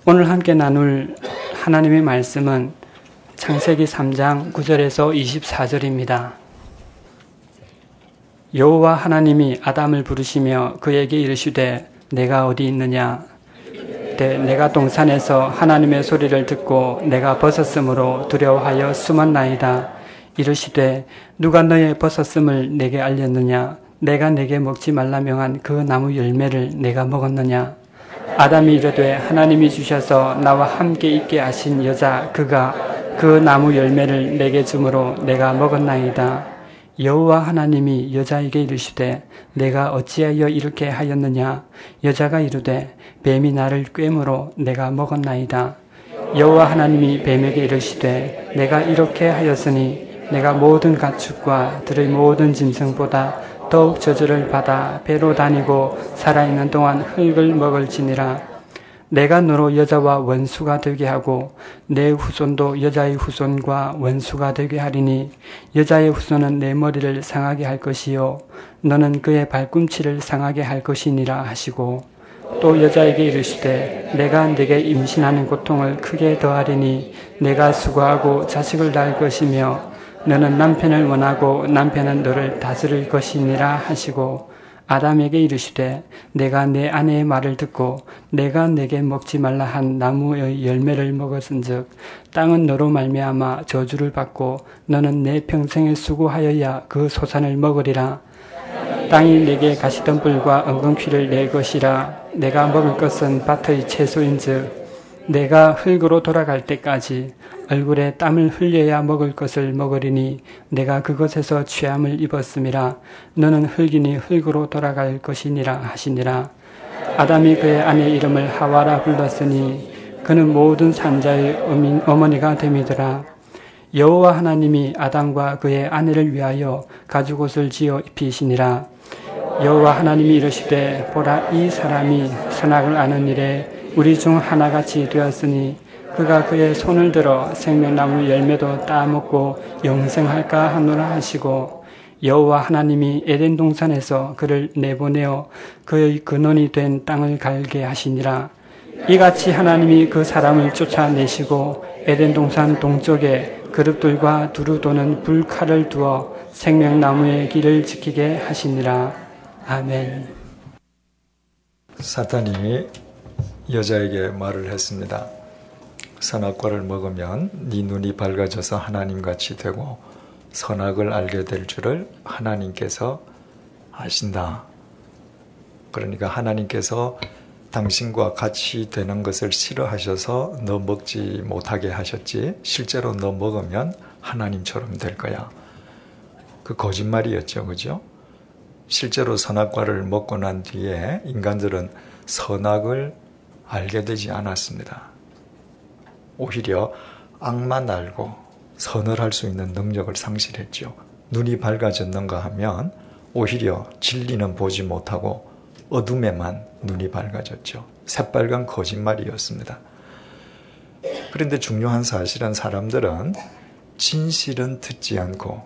오늘 함께 나눌 하나님의 말씀은 창세기 3장 9절에서 24절입니다. 여호와 하나님이 아담을 부르시며 그에게 이르시되 내가 어디 있느냐? 내가 동산에서 하나님의 소리를 듣고 내가 벗었으므로 두려워하여 숨었나이다. 이르시되 누가 너의 벗었음을 내게 알렸느냐? 내가 내게 먹지 말라 명한 그 나무 열매를 내가 먹었느냐? 아담이 이르되 하나님이 주셔서 나와 함께 있게 하신 여자 그가 그 나무 열매를 내게 주므로 내가 먹었나이다. 여호와 하나님이 여자에게 이르시되 내가 어찌하여 이렇게 하였느냐? 여자가 이르되 뱀이 나를 꿰므로 내가 먹었나이다. 여호와 하나님이 뱀에게 이르시되 내가 이렇게 하였으니 내가 모든 가축과 들의 모든 짐승보다 더욱 저주를 받아 배로 다니고 살아있는 동안 흙을 먹을지니라. 내가 너로 여자와 원수가 되게 하고 내 후손도 여자의 후손과 원수가 되게 하리니 여자의 후손은 내 머리를 상하게 할 것이요 너는 그의 발꿈치를 상하게 할 것이니라 하시고 또 여자에게 이르시되 내가 네게 임신하는 고통을 크게 더하리니 내가 수고하고 자식을 낳을 것이며 너는 남편을 원하고 남편은 너를 다스릴 것이니라 하시고 아담에게 이르시되 내가 내 아내의 말을 듣고 내가 내게 먹지 말라 한 나무의 열매를 먹었은즉 땅은 너로 말미암아 저주를 받고 너는 내 평생에 수고하여야 그 소산을 먹으리라. 땅이 내게 가시덤불과 엉겅퀴를 낼 것이라. 내가 먹을 것은 밭의 채소인즉 내가 흙으로 돌아갈 때까지 얼굴에 땀을 흘려야 먹을 것을 먹으리니 내가 그것에서 취함을 입었음이라. 너는 흙이니 흙으로 돌아갈 것이니라 하시니라. 아담이 그의 아내 이름을 하와라 불렀으니 그는 모든 산자의 어머니가 됨이더라. 여호와 하나님이 아담과 그의 아내를 위하여 가죽옷을 지어 입히시니라. 여호와 하나님이 이르시되 보라 이 사람이 선악을 아는 일에 우리 중 하나같이 되었으니 그가 그의 손을 들어 생명나무 열매도 따먹고 영생할까 하노라 하시고 여호와 하나님이 에덴 동산에서 그를 내보내어 그의 근원이 된 땅을 갈게 하시니라. 이같이 하나님이 그 사람을 쫓아내시고 에덴 동산 동쪽에 그룹들과 두루 도는 불칼을 두어 생명나무의 길을 지키게 하시니라. 아멘. 사탄이 여자에게 말을 했습니다. 선악과를 먹으면 네 눈이 밝아져서 하나님같이 되고 선악을 알게 될 줄을 하나님께서 아신다. 그러니까 하나님께서 당신과 같이 되는 것을 싫어하셔서 너 먹지 못하게 하셨지 실제로 너 먹으면 하나님처럼 될 거야. 그 거짓말이었죠. 그죠? 실제로 선악과를 먹고 난 뒤에 인간들은 선악을 알게 되지 않았습니다. 오히려 악만 알고 선을 할 수 있는 능력을 상실했죠. 눈이 밝아졌는가 하면 오히려 진리는 보지 못하고 어둠에만 눈이 밝아졌죠. 새빨간 거짓말이었습니다. 그런데 중요한 사실은 사람들은 진실은 듣지 않고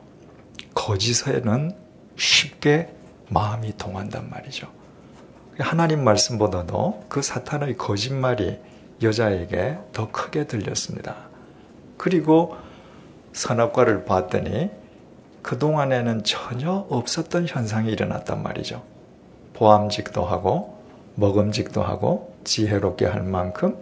거짓에는 쉽게 마음이 동한단 말이죠. 하나님 말씀보다도 그 사탄의 거짓말이 여자에게 더 크게 들렸습니다. 그리고 선악과를 봤더니 그동안에는 전혀 없었던 현상이 일어났단 말이죠. 보암직도 하고 먹음직도 하고 지혜롭게 할 만큼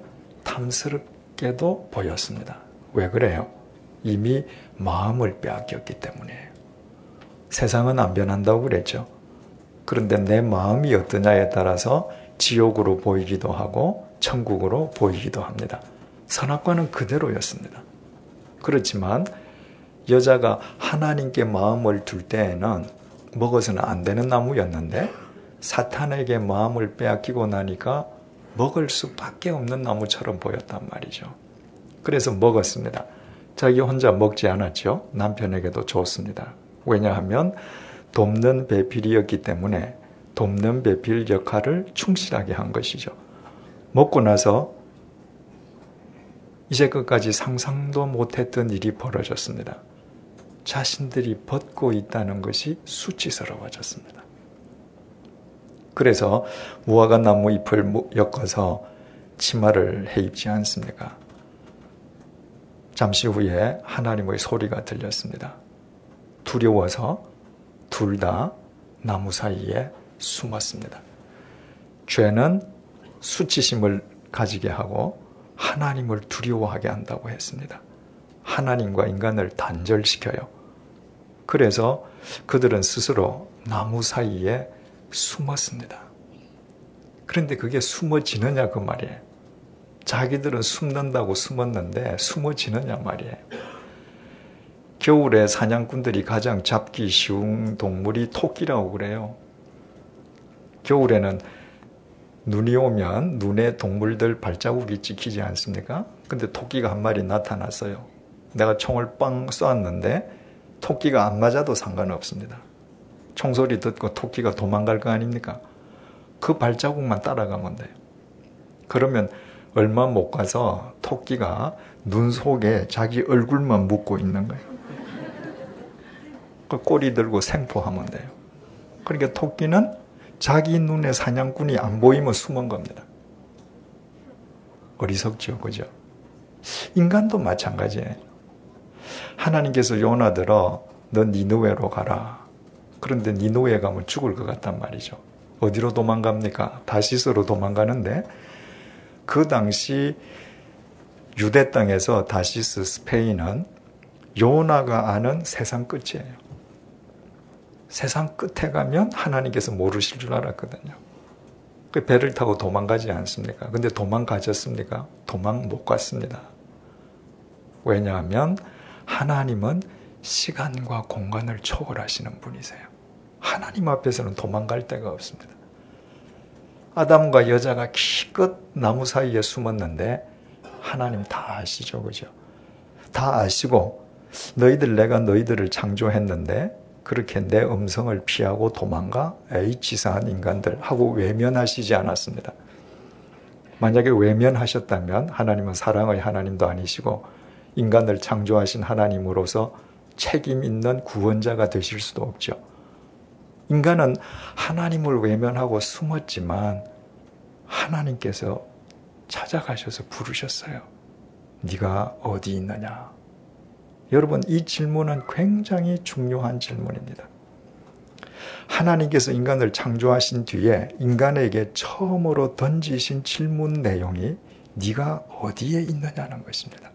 탐스럽게도 보였습니다. 왜 그래요? 이미 마음을 빼앗겼기 때문이에요. 세상은 안 변한다고 그랬죠. 그런데 내 마음이 어떠냐에 따라서 지옥으로 보이기도 하고 천국으로 보이기도 합니다. 선악과는 그대로였습니다. 그렇지만 여자가 하나님께 마음을 둘 때에는 먹어서는 안 되는 나무였는데 사탄에게 마음을 빼앗기고 나니까 먹을 수밖에 없는 나무처럼 보였단 말이죠. 그래서 먹었습니다. 자기 혼자 먹지 않았죠. 남편에게도 줬습니다. 왜냐하면 돕는 배필이었기 때문에 돕는 배필 역할을 충실하게 한 것이죠. 먹고 나서 이제까지 상상도 못했던 일이 벌어졌습니다. 자신들이 벗고 있다는 것이 수치스러워졌습니다. 그래서 무화과 나무 잎을 엮어서 치마를 해입지 않습니까? 잠시 후에 하나님의 소리가 들렸습니다. 두려워서 둘 다 나무 사이에 숨었습니다. 죄는 수치심을 가지게 하고 하나님을 두려워하게 한다고 했습니다. 하나님과 인간을 단절시켜요. 그래서 그들은 스스로 나무 사이에 숨었습니다. 그런데 그게 숨어지느냐 그 말이에요. 자기들은 숨는다고 숨었는데 숨어지느냐 말이에요. 겨울에 사냥꾼들이 가장 잡기 쉬운 동물이 토끼라고 그래요. 겨울에는 눈이 오면 눈에 동물들 발자국이 찍히지 않습니까? 근데 토끼가 한 마리 나타났어요. 내가 총을 빵 쏘았는데 토끼가 안 맞아도 상관없습니다. 총소리 듣고 토끼가 도망갈 거 아닙니까? 그 발자국만 따라가면 돼요. 그러면 얼마 못 가서 토끼가 눈 속에 자기 얼굴만 묻고 있는 거예요. 그 꼬리 들고 생포하면 돼요. 그러니까 토끼는 자기 눈에 사냥꾼이 안 보이면 숨은 겁니다. 어리석죠, 그죠? 인간도 마찬가지예요. 하나님께서 요나들어 너 니느웨로 가라. 그런데 니느웨 가면 죽을 것 같단 말이죠. 어디로 도망갑니까? 다시스로 도망가는데 그 당시 유대 땅에서 다시스 스페인은 요나가 아는 세상 끝이에요. 세상 끝에 가면 하나님께서 모르실 줄 알았거든요. 그 배를 타고 도망가지 않습니까? 근데 도망가셨습니까? 도망 못 갔습니다. 왜냐하면 하나님은 시간과 공간을 초월하시는 분이세요. 하나님 앞에서는 도망갈 데가 없습니다. 아담과 여자가 기껏 나무 사이에 숨었는데 하나님 다 아시죠, 그죠? 다 아시고 내가 너희들을 창조했는데 그렇게 내 음성을 피하고 도망가? 에이 치사한 인간들 하고 외면하시지 않았습니다. 만약에 외면하셨다면 하나님은 사랑의 하나님도 아니시고 인간을 창조하신 하나님으로서 책임 있는 구원자가 되실 수도 없죠. 인간은 하나님을 외면하고 숨었지만 하나님께서 찾아가셔서 부르셨어요. 네가 어디 있느냐? 여러분, 이 질문은 굉장히 중요한 질문입니다. 하나님께서 인간을 창조하신 뒤에 인간에게 처음으로 던지신 질문 내용이 네가 어디에 있느냐는 것입니다.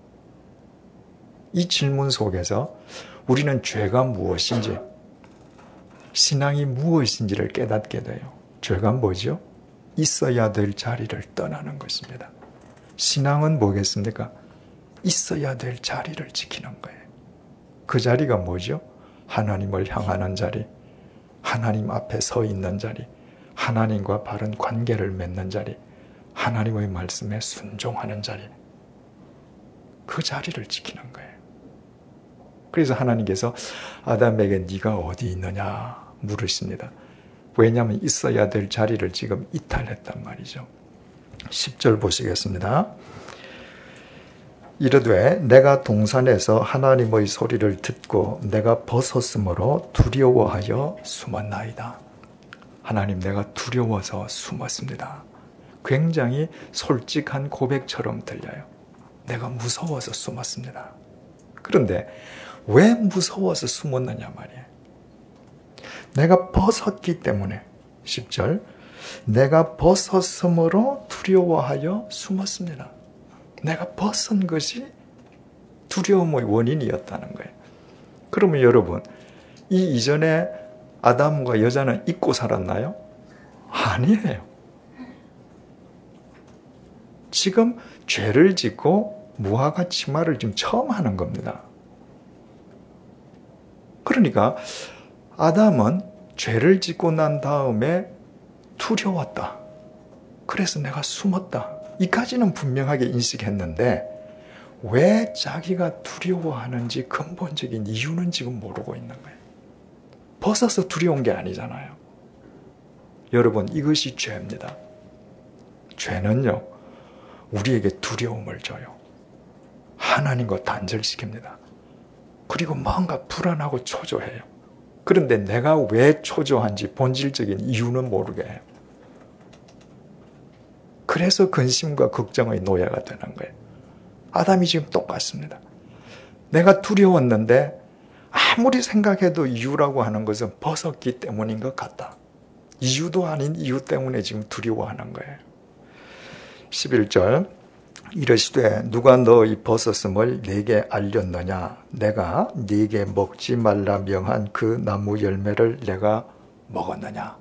이 질문 속에서 우리는 죄가 무엇인지, 신앙이 무엇인지를 깨닫게 돼요. 죄가 뭐죠? 있어야 될 자리를 떠나는 것입니다. 신앙은 뭐겠습니까? 있어야 될 자리를 지키는 거예요. 그 자리가 뭐죠? 하나님을 향하는 자리, 하나님 앞에 서 있는 자리, 하나님과 바른 관계를 맺는 자리, 하나님의 말씀에 순종하는 자리, 그 자리를 지키는 거예요. 그래서 하나님께서 아담에게 네가 어디 있느냐 물으십니다. 왜냐하면 있어야 될 자리를 지금 이탈했단 말이죠. 10절 보시겠습니다. 이르되 내가 동산에서 하나님의 소리를 듣고 내가 벗었으므로 두려워하여 숨었나이다. 하나님, 내가 두려워서 숨었습니다. 굉장히 솔직한 고백처럼 들려요. 내가 무서워서 숨었습니다. 그런데 왜 무서워서 숨었느냐 말이에요. 내가 벗었기 때문에 10절 내가 벗었으므로 두려워하여 숨었습니다. 내가 벗은 것이 두려움의 원인이었다는 거예요. 그러면 여러분, 이 이전에 아담과 여자는 잊고 살았나요? 아니에요. 지금 죄를 짓고 무화과 치마를 지금 처음 하는 겁니다. 그러니까 아담은 죄를 짓고 난 다음에 두려웠다. 그래서 내가 숨었다. 이까지는 분명하게 인식했는데 왜 자기가 두려워하는지 근본적인 이유는 지금 모르고 있는 거예요. 벗어서 두려운 게 아니잖아요. 여러분, 이것이 죄입니다. 죄는요, 우리에게 두려움을 줘요. 하나님과 단절시킵니다. 그리고 뭔가 불안하고 초조해요. 그런데 내가 왜 초조한지 본질적인 이유는 모르게 해요. 그래서 근심과 걱정의 노예가 되는 거예요. 아담이 지금 똑같습니다. 내가 두려웠는데 아무리 생각해도 이유라고 하는 것은 벗었기 때문인 것 같다. 이유도 아닌 이유 때문에 지금 두려워하는 거예요. 11절 이르시되 누가 너의 벗었음을 네게 알렸느냐? 내가 네게 먹지 말라 명한 그 나무 열매를 내가 먹었느냐?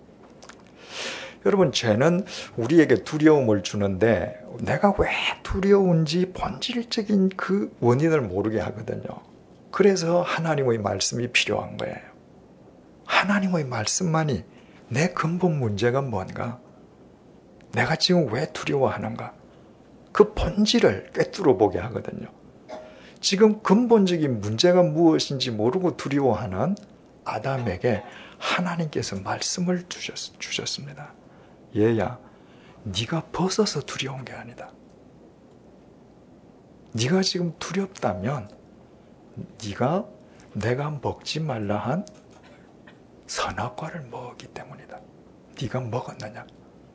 여러분, 죄는 우리에게 두려움을 주는데 내가 왜 두려운지 본질적인 그 원인을 모르게 하거든요. 그래서 하나님의 말씀이 필요한 거예요. 하나님의 말씀만이 내 근본 문제가 뭔가? 내가 지금 왜 두려워하는가? 그 본질을 꿰뚫어 보게 하거든요. 지금 근본적인 문제가 무엇인지 모르고 두려워하는 아담에게 하나님께서 말씀을 주셨습니다. 얘야, 네가 벗어서 두려운 게 아니다. 네가 지금 두렵다면 네가 내가 먹지 말라 한 선악과를 먹었기 때문이다. 네가 먹었느냐?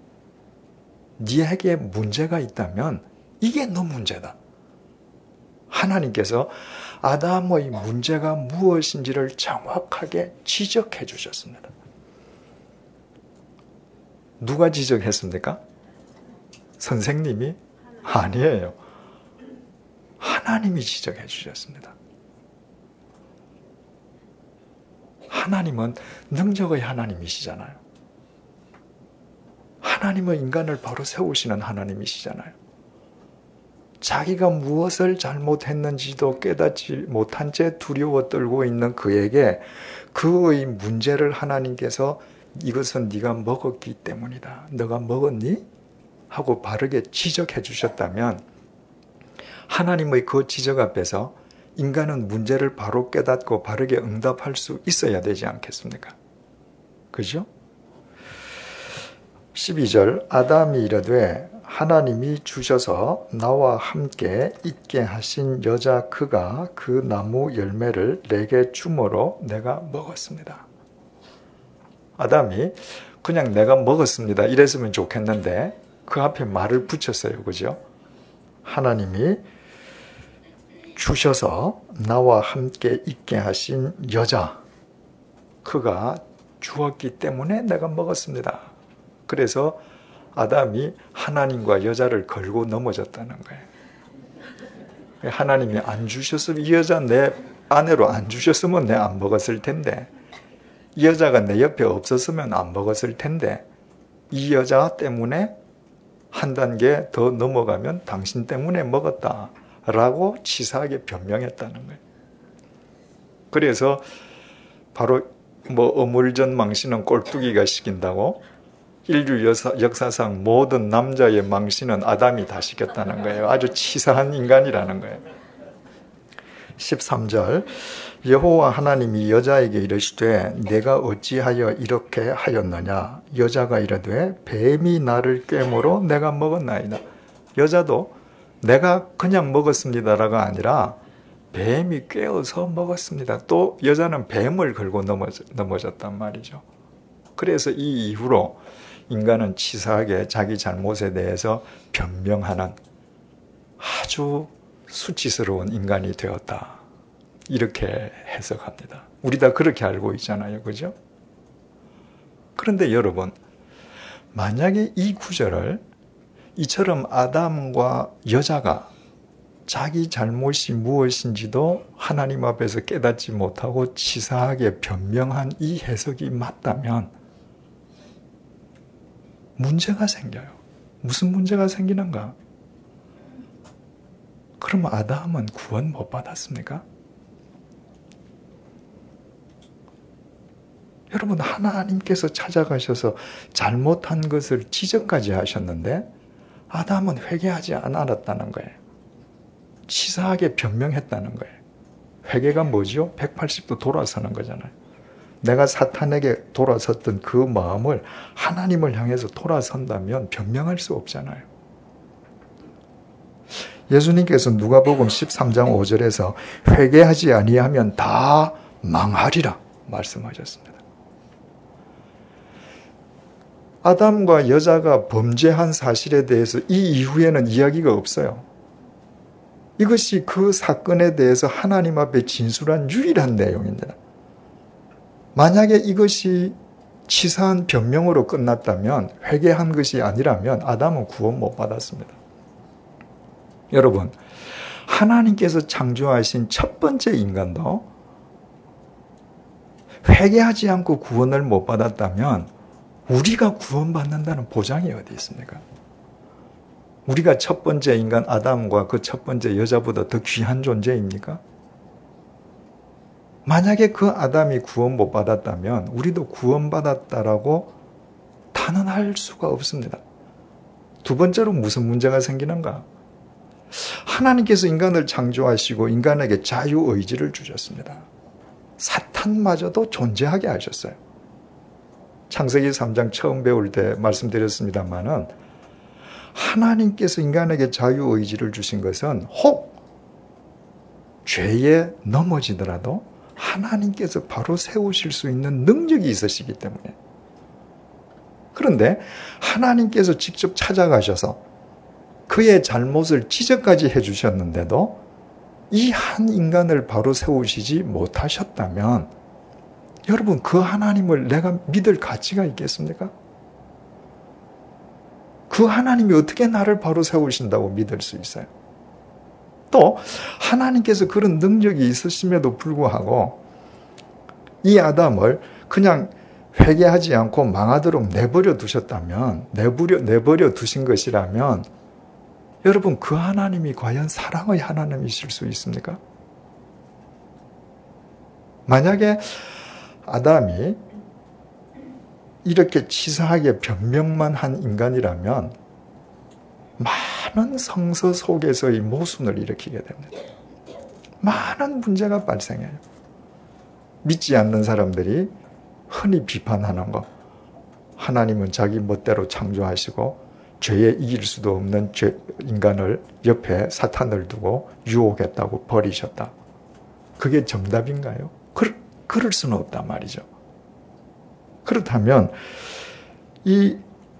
네에게 문제가 있다면 이게 너 문제다. 하나님께서 아담의 문제가 무엇인지를 정확하게 지적해 주셨습니다. 누가 지적했습니까? 선생님이? 아니에요. 하나님이 지적해 주셨습니다. 하나님은 능력의 하나님이시잖아요. 하나님은 인간을 바로 세우시는 하나님이시잖아요. 자기가 무엇을 잘못했는지도 깨닫지 못한 채 두려워 떨고 있는 그에게 그의 문제를 하나님께서 이것은 네가 먹었기 때문이다. 너가 먹었니? 하고 바르게 지적해 주셨다면 하나님의 그 지적 앞에서 인간은 문제를 바로 깨닫고 바르게 응답할 수 있어야 되지 않겠습니까? 그죠? 12절 아담이 이르되 하나님이 주셔서 나와 함께 있게 하신 여자 그가 그 나무 열매를 내게 주므로 내가 먹었습니다. 아담이 그냥 내가 먹었습니다 이랬으면 좋겠는데 그 앞에 말을 붙였어요. 그죠? 하나님이 주셔서 나와 함께 있게 하신 여자 그가 주었기 때문에 내가 먹었습니다. 그래서 아담이 하나님과 여자를 걸고 넘어졌다는 거예요. 하나님이 안 주셨으면 이 여자 내 아내로 안 주셨으면 내가 안 먹었을 텐데 이 여자가 내 옆에 없었으면 안 먹었을 텐데 이 여자 때문에 한 단계 더 넘어가면 당신 때문에 먹었다라고 치사하게 변명했다는 거예요. 그래서 바로 어물전 망신은 꼴뚜기가 시킨다고 인류 역사상 모든 남자의 망신은 아담이 다 시켰다는 거예요. 아주 치사한 인간이라는 거예요. 13절 여호와 하나님이 여자에게 이르시되 내가 어찌하여 이렇게 하였느냐 여자가 이르되 뱀이 나를 꿰므로 내가 먹었나이다. 여자도 내가 그냥 먹었습니다라가 아니라 뱀이 꿰어서 먹었습니다. 또 여자는 뱀을 걸고 넘어졌단 말이죠. 그래서 이 이후로 인간은 치사하게 자기 잘못에 대해서 변명하는 아주 수치스러운 인간이 되었다. 이렇게 해석합니다. 우리 다 그렇게 알고 있잖아요. 그죠? 그런데 여러분, 만약에 이 구절을 이처럼 아담과 여자가 자기 잘못이 무엇인지도 하나님 앞에서 깨닫지 못하고 치사하게 변명한 이 해석이 맞다면 문제가 생겨요. 무슨 문제가 생기는가? 그럼 아담은 구원 못 받았습니까? 여러분, 하나님께서 찾아가셔서 잘못한 것을 지적까지 하셨는데 아담은 회개하지 않았다는 거예요. 치사하게 변명했다는 거예요. 회개가 뭐죠? 180도 돌아서는 거잖아요. 내가 사탄에게 돌아섰던 그 마음을 하나님을 향해서 돌아선다면 변명할 수 없잖아요. 예수님께서 누가복음 13장 5절에서 회개하지 아니하면 다 망하리라 말씀하셨습니다. 아담과 여자가 범죄한 사실에 대해서 이 이후에는 이야기가 없어요. 이것이 그 사건에 대해서 하나님 앞에 진술한 유일한 내용입니다. 만약에 이것이 치사한 변명으로 끝났다면, 회개한 것이 아니라면 아담은 구원 못 받았습니다. 여러분, 하나님께서 창조하신 첫 번째 인간도 회개하지 않고 구원을 못 받았다면 우리가 구원받는다는 보장이 어디 있습니까? 우리가 첫 번째 인간 아담과 그 첫 번째 여자보다 더 귀한 존재입니까? 만약에 그 아담이 구원 못 받았다면 우리도 구원받았다라고 단언할 수가 없습니다. 두 번째로 무슨 문제가 생기는가? 하나님께서 인간을 창조하시고 인간에게 자유의지를 주셨습니다. 사탄마저도 존재하게 하셨어요. 창세기 3장 처음 배울 때 말씀드렸습니다마는 하나님께서 인간에게 자유의지를 주신 것은 혹 죄에 넘어지더라도 하나님께서 바로 세우실 수 있는 능력이 있으시기 때문에. 그런데 하나님께서 직접 찾아가셔서 그의 잘못을 지적까지 해주셨는데도 이 한 인간을 바로 세우시지 못하셨다면 여러분, 그 하나님을 내가 믿을 가치가 있겠습니까? 그 하나님이 어떻게 나를 바로 세우신다고 믿을 수 있어요? 또 하나님께서 그런 능력이 있으심에도 불구하고 이 아담을 그냥 회개하지 않고 망하도록 내버려 두셨다면, 내버려 두신 것이라면 여러분, 그 하나님이 과연 사랑의 하나님이실 수 있습니까? 만약에 아담이 이렇게 치사하게 변명만 한 인간이라면 많은 성서 속에서의 모순을 일으키게 됩니다. 많은 문제가 발생해요. 믿지 않는 사람들이 흔히 비판하는 것, 하나님은 자기 멋대로 창조하시고 죄에 이길 수도 없는 인간을 옆에 사탄을 두고 유혹했다고 버리셨다. 그게 정답인가요? 그럴 수는 없단 말이죠. 그렇다면 이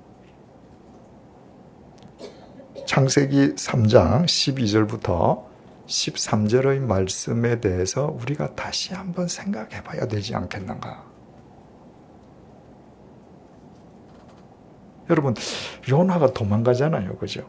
창세기 3장 12절부터 13절의 말씀에 대해서 우리가 다시 한번 생각해 봐야 되지 않겠는가? 여러분, 요나가 도망가잖아요. 그죠?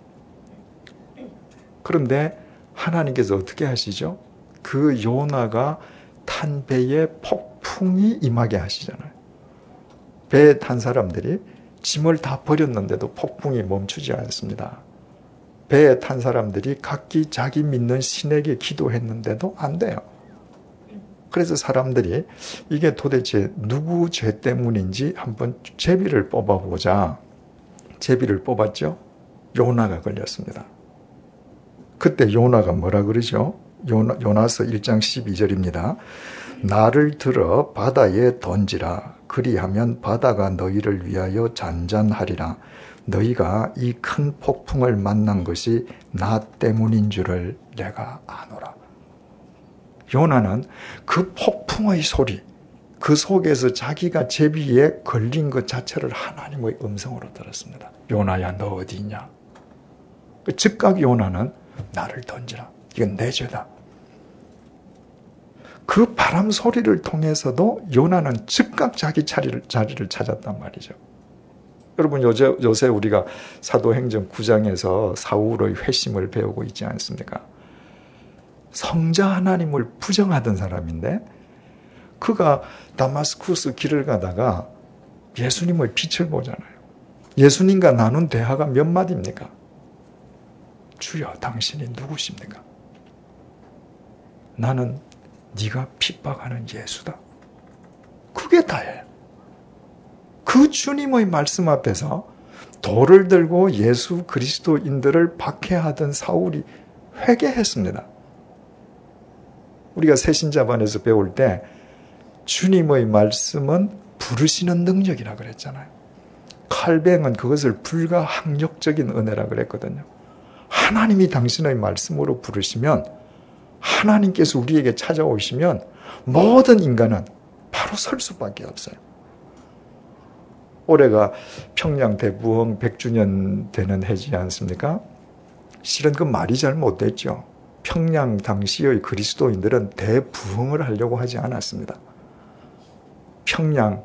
그런데 하나님께서 어떻게 하시죠? 그 요나가 탄 배에 폭풍이 임하게 하시잖아요. 배에 탄 사람들이 짐을 다 버렸는데도 폭풍이 멈추지 않습니다. 배에 탄 사람들이 각기 자기 믿는 신에게 기도했는데도 안 돼요. 그래서 사람들이 이게 도대체 누구 죄 때문인지 한번 제비를 뽑아보자. 제비를 뽑았죠. 요나가 걸렸습니다. 그때 요나가 뭐라 그러죠? 요나서 1장 12절입니다. 나를 들어 바다에 던지라. 그리하면 바다가 너희를 위하여 잔잔하리라. 너희가 이 큰 폭풍을 만난 것이 나 때문인 줄을 내가 아노라. 요나는 그 폭풍의 소리, 그 속에서 자기가 제비에 걸린 것 자체를 하나님의 음성으로 들었습니다. 요나야, 너 어디 있냐? 즉각 요나는 나를 던지라. 이건 내 죄다. 그 바람 소리를 통해서도 요나는 즉각 자기 자리를 찾았단 말이죠. 여러분, 요새 우리가 사도행전 9장에서 사울의 회심을 배우고 있지 않습니까? 성자 하나님을 부정하던 사람인데 그가 다마스쿠스 길을 가다가 예수님의 빛을 보잖아요. 예수님과 나눈 대화가 몇 마디입니까? 주여, 당신이 누구십니까? 나는 네가 핍박하는 예수다. 그게 다예요. 그 주님의 말씀 앞에서 돌을 들고 예수 그리스도인들을 박해하던 사울이 회개했습니다. 우리가 새신자반에서 배울 때 주님의 말씀은 부르시는 능력이라 그랬잖아요. 칼뱅은 그것을 불가항력적인 은혜라 그랬거든요. 하나님이 당신의 말씀으로 부르시면, 하나님께서 우리에게 찾아오시면 모든 인간은 바로 설 수밖에 없어요. 올해가 평양 대부흥 100주년 되는 해지 않습니까? 실은 그 말이 잘 못됐죠. 평양 당시의 그리스도인들은 대부흥을 하려고 하지 않았습니다. 평양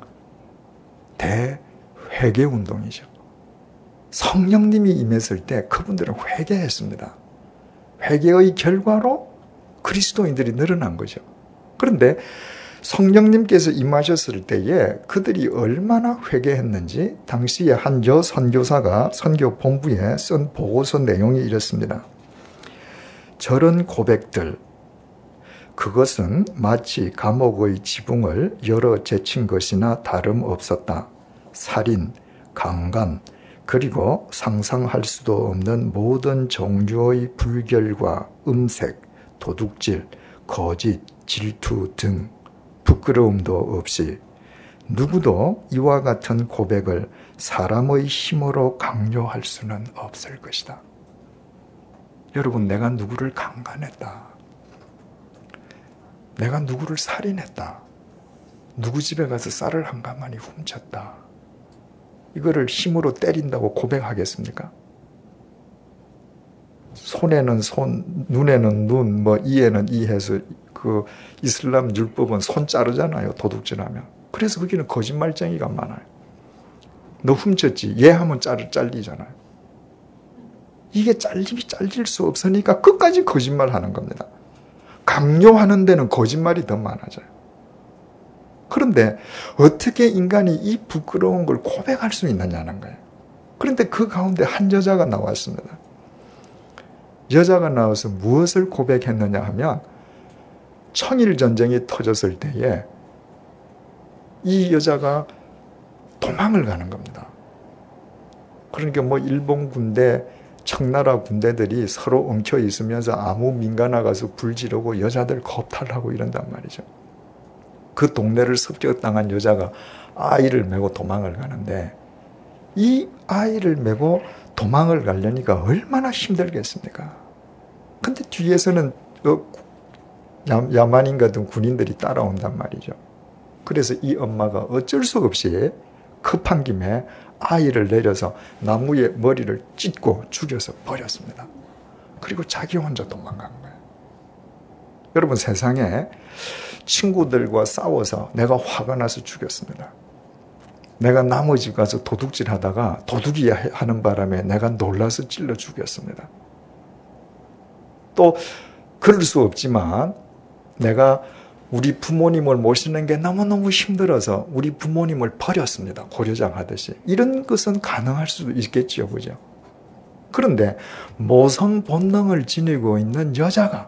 대회개운동이죠. 성령님이 임했을 때 그분들은 회개했습니다. 회개의 결과로 그리스도인들이 늘어난 거죠. 그런데 성령님께서 임하셨을 때에 그들이 얼마나 회개했는지 당시에 한 여선교사가 선교본부에 쓴 보고서 내용이 이렇습니다. 저런 고백들, 그것은 마치 감옥의 지붕을 열어 제친 것이나 다름없었다. 살인, 강간, 그리고 상상할 수도 없는 모든 종류의 불결과 음색, 도둑질, 거짓, 질투 등 부끄러움도 없이 누구도 이와 같은 고백을 사람의 힘으로 강요할 수는 없을 것이다. 여러분, 내가 누구를 강간했다. 내가 누구를 살인했다. 누구 집에 가서 쌀을 한 가마니 훔쳤다. 이거를 힘으로 때린다고 고백하겠습니까? 손에는 손, 눈에는 눈, 이에는 이 해서 그 이슬람 율법은 손 자르잖아요. 도둑질하면. 그래서 거기는 거짓말쟁이가 많아요. 너 훔쳤지? 얘 하면 잘리잖아요. 이게 잘릴 수 없으니까 끝까지 거짓말하는 겁니다. 강요하는 데는 거짓말이 더 많아져요. 그런데 어떻게 인간이 이 부끄러운 걸 고백할 수 있느냐는 거예요. 그런데 그 가운데 한 여자가 나왔습니다. 여자가 나와서 무엇을 고백했느냐 하면 청일전쟁이 터졌을 때에 이 여자가 도망을 가는 겁니다. 그러니까 일본 군대, 청나라 군대들이 서로 엉켜 있으면서 아무 민가 나가서 불 지르고 여자들 겁탈하고 이런단 말이죠. 그 동네를 습격당한 여자가 아이를 메고 도망을 가는데 이 아이를 메고 도망을 가려니까 얼마나 힘들겠습니까? 근데 뒤에서는 야만인 같은 군인들이 따라온단 말이죠. 그래서 이 엄마가 어쩔 수 없이 급한 김에 아이를 내려서 나무에 머리를 찢고 죽여서 버렸습니다. 그리고 자기 혼자 도망간 거예요. 여러분, 세상에 친구들과 싸워서 내가 화가 나서 죽였습니다. 내가 나무 집 가서 도둑질 하다가 도둑이 하는 바람에 내가 놀라서 찔러 죽였습니다. 또 그럴 수 없지만 내가 우리 부모님을 모시는 게 너무너무 힘들어서 우리 부모님을 버렸습니다. 고려장 하듯이. 이런 것은 가능할 수도 있겠죠. 그죠? 그런데 모성 본능을 지니고 있는 여자가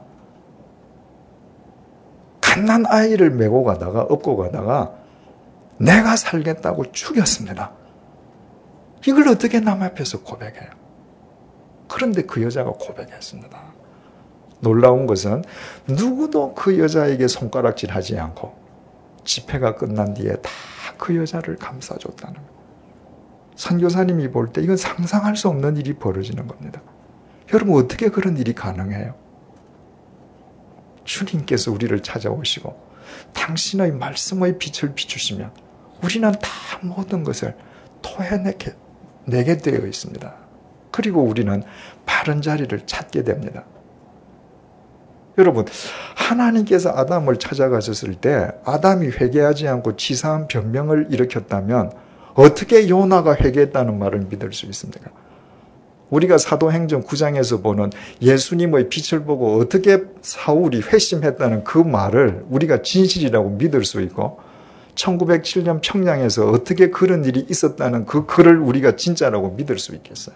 갓난 아이를 메고 가다가 업고 가다가 내가 살겠다고 죽였습니다. 이걸 어떻게 남 앞에서 고백해요? 그런데 그 여자가 고백했습니다. 놀라운 것은 누구도 그 여자에게 손가락질하지 않고 집회가 끝난 뒤에 다 그 여자를 감싸줬다는 거예요. 선교사님이 볼 때 이건 상상할 수 없는 일이 벌어지는 겁니다. 여러분, 어떻게 그런 일이 가능해요? 주님께서 우리를 찾아오시고 당신의 말씀의 빛을 비추시면 우리는 다 모든 것을 토해내게 되어 있습니다. 그리고 우리는 바른 자리를 찾게 됩니다. 여러분, 하나님께서 아담을 찾아가셨을 때 아담이 회개하지 않고 치사한 변명을 일으켰다면 어떻게 요나가 회개했다는 말을 믿을 수 있습니까? 우리가 사도행전 9장에서 보는 예수님의 빛을 보고 어떻게 사울이 회심했다는 그 말을 우리가 진실이라고 믿을 수 있고 1907년 평양에서 어떻게 그런 일이 있었다는 그 글을 우리가 진짜라고 믿을 수 있겠어요?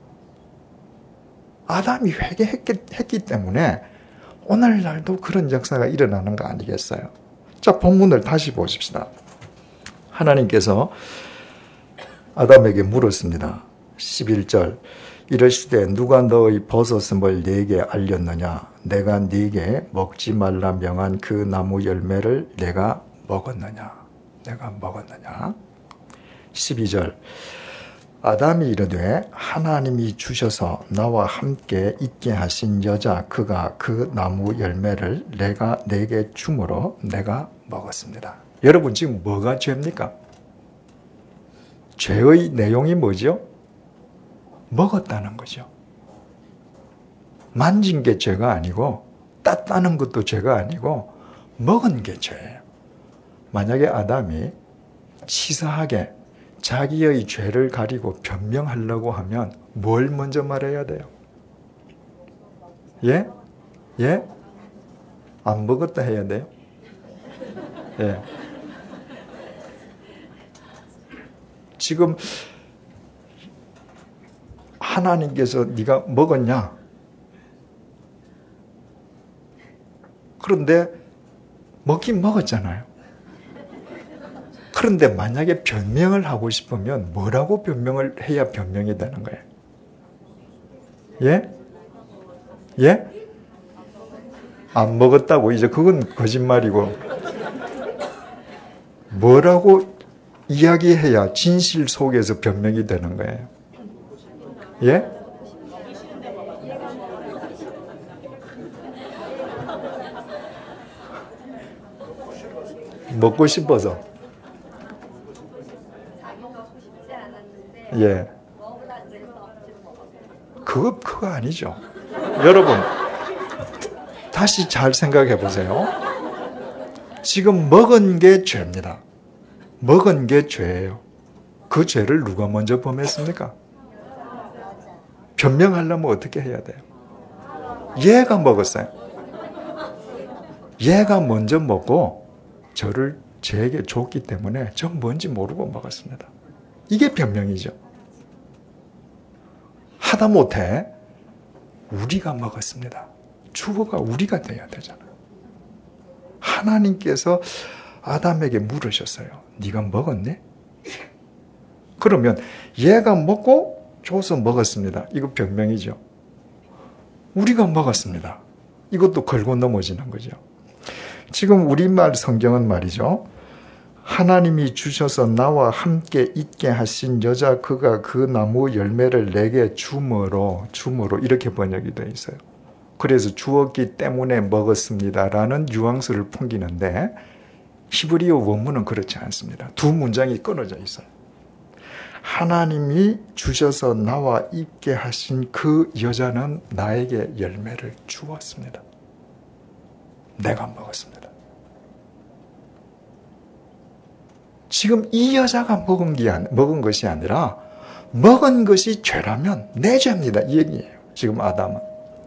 아담이 회개했기 때문에 오늘날도 그런 역사가 일어나는 거 아니겠어요? 자, 본문을 다시 보십시다. 하나님께서 아담에게 물었습니다. 11절 이르시되 누가 너의 벗었음을 네게 알렸느냐? 내가 네게 먹지 말라 명한 그 나무 열매를 내가 먹었느냐? 내가 먹었느냐? 12절 아담이 이르되 하나님이 주셔서 나와 함께 있게 하신 여자 그가 그 나무 열매를 내가 네게 주므로 내가 먹었습니다. 여러분, 지금 뭐가 죄입니까? 죄의 내용이 뭐죠? 먹었다는 거죠. 만진 게 죄가 아니고 땄다는 것도 죄가 아니고 먹은 게 죄예요. 만약에 아담이 치사하게 자기의 죄를 가리고 변명하려고 하면 뭘 먼저 말해야 돼요? 예? 예? 안 먹었다 해야 돼요? 예. 지금 하나님께서 네가 먹었냐? 그런데 먹긴 먹었잖아요. 그런데 만약에 변명을 하고 싶으면 뭐라고 변명을 해야 변명이 되는 거예요? 예? 예? 안 먹었다고 이제 그건 거짓말이고 뭐라고 이야기해야 진실 속에서 변명이 되는 거예요? 예? 먹고 싶어서. 예. 그거 아니죠. 여러분, 다시 잘 생각해 보세요. 지금 먹은 게 죄입니다. 먹은 게 죄예요. 그 죄를 누가 먼저 범했습니까? 변명하려면 어떻게 해야 돼요? 얘가 먹었어요. 얘가 먼저 먹고 저를 제게 줬기 때문에 전 뭔지 모르고 먹었습니다. 이게 변명이죠. 하다못해 우리가 먹었습니다. 주어가 우리가 돼야 되잖아요. 하나님께서 아담에게 물으셨어요. 네가 먹었니? 그러면 얘가 먹고 줘서 먹었습니다. 이거 변명이죠. 우리가 먹었습니다. 이것도 걸고 넘어지는 거죠. 지금 우리말 성경은 말이죠. 하나님이 주셔서 나와 함께 있게 하신 여자 그가 그 나무 열매를 내게 줌으로 이렇게 번역이 되어 있어요. 그래서 주었기 때문에 먹었습니다라는 뉘앙스를 풍기는데 히브리어 원문은 그렇지 않습니다. 두 문장이 끊어져 있어요. 하나님이 주셔서 나와 있게 하신 그 여자는 나에게 열매를 주었습니다. 내가 먹었습니다. 지금 이 여자가 먹은 것이 아니라 먹은 것이 죄라면 내 죄입니다. 이 얘기예요. 지금 아담은.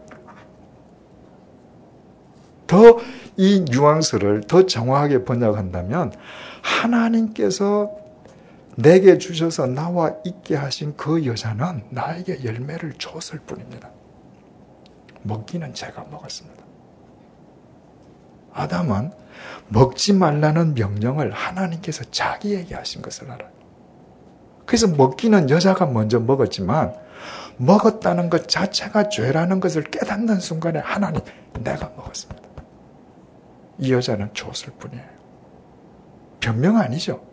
더 이 뉘앙스를 더 정확하게 번역한다면 하나님께서 내게 주셔서 나와 있게 하신 그 여자는 나에게 열매를 줬을 뿐입니다. 먹기는 제가 먹었습니다. 아담은 먹지 말라는 명령을 하나님께서 자기에게 하신 것을 알아요. 그래서 먹기는 여자가 먼저 먹었지만 먹었다는 것 자체가 죄라는 것을 깨닫는 순간에 하나님, 내가 먹었습니다. 이 여자는 줬을 뿐이에요. 변명 아니죠.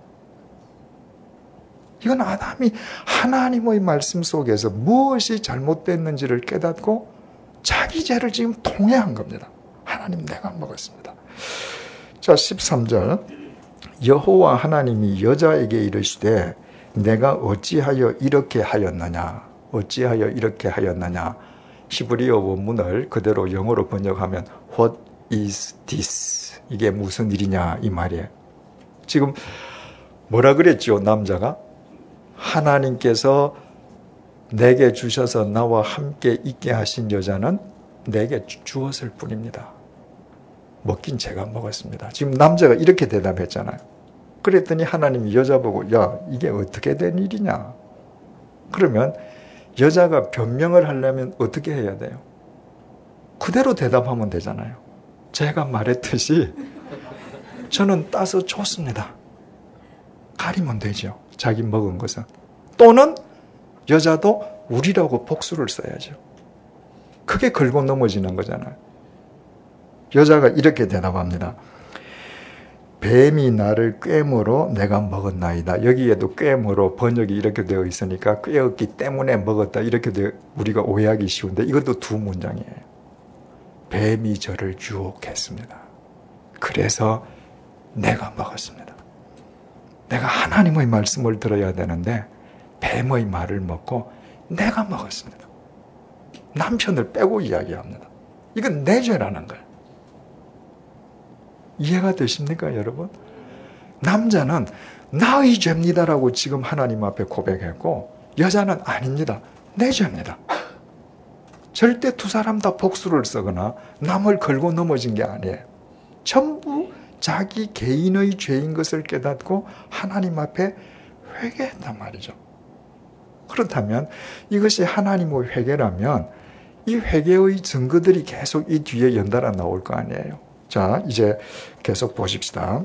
이건 아담이 하나님의 말씀 속에서 무엇이 잘못됐는지를 깨닫고 자기 죄를 지금 통회한 겁니다. 하나님, 내가 먹었습니다. 자, 13절. 여호와 하나님이 여자에게 이르시되 내가 어찌하여 이렇게 하였느냐? 어찌하여 이렇게 하였느냐? 히브리어 원문을 그대로 영어로 번역하면 What is this? 이게 무슨 일이냐 이 말이에요. 지금 뭐라 그랬죠? 남자가 하나님께서 내게 주셔서 나와 함께 있게 하신 여자는 내게 주었을 뿐입니다. 먹긴 제가 먹었습니다. 지금 남자가 이렇게 대답했잖아요. 그랬더니 하나님이 여자 보고 야, 이게 어떻게 된 일이냐? 그러면 여자가 변명을 하려면 어떻게 해야 돼요? 그대로 대답하면 되잖아요. 제가 말했듯이 저는 따서 줬습니다. 가리면 되죠. 자기 먹은 것은. 또는 여자도 우리라고 복수를 써야죠. 그게 걸고 넘어지는 거잖아요. 여자가 이렇게 대답합니다. 뱀이 나를 꿰므로 내가 먹었나이다. 여기에도 꿰므로 번역이 이렇게 되어 있으니까 꿰었기 때문에 먹었다. 이렇게 우리가 오해하기 쉬운데 이것도 두 문장이에요. 뱀이 저를 유혹했습니다. 그래서 내가 먹었습니다. 내가 하나님의 말씀을 들어야 되는데 뱀의 말을 먹고 내가 먹었습니다. 남편을 빼고 이야기합니다. 이건 내 죄라는 거예요. 이해가 되십니까, 여러분? 남자는 나의 죄입니다라고 지금 하나님 앞에 고백했고, 여자는 아닙니다. 내 죄입니다. 절대 두 사람 다 복수를 쓰거나 남을 걸고 넘어진 게 아니에요. 전부 자기 개인의 죄인 것을 깨닫고 하나님 앞에 회개했단 말이죠. 그렇다면 이것이 하나님의 회개라면 이 회개의 증거들이 계속 이 뒤에 연달아 나올 거 아니에요. 자, 이제 계속 보십시다.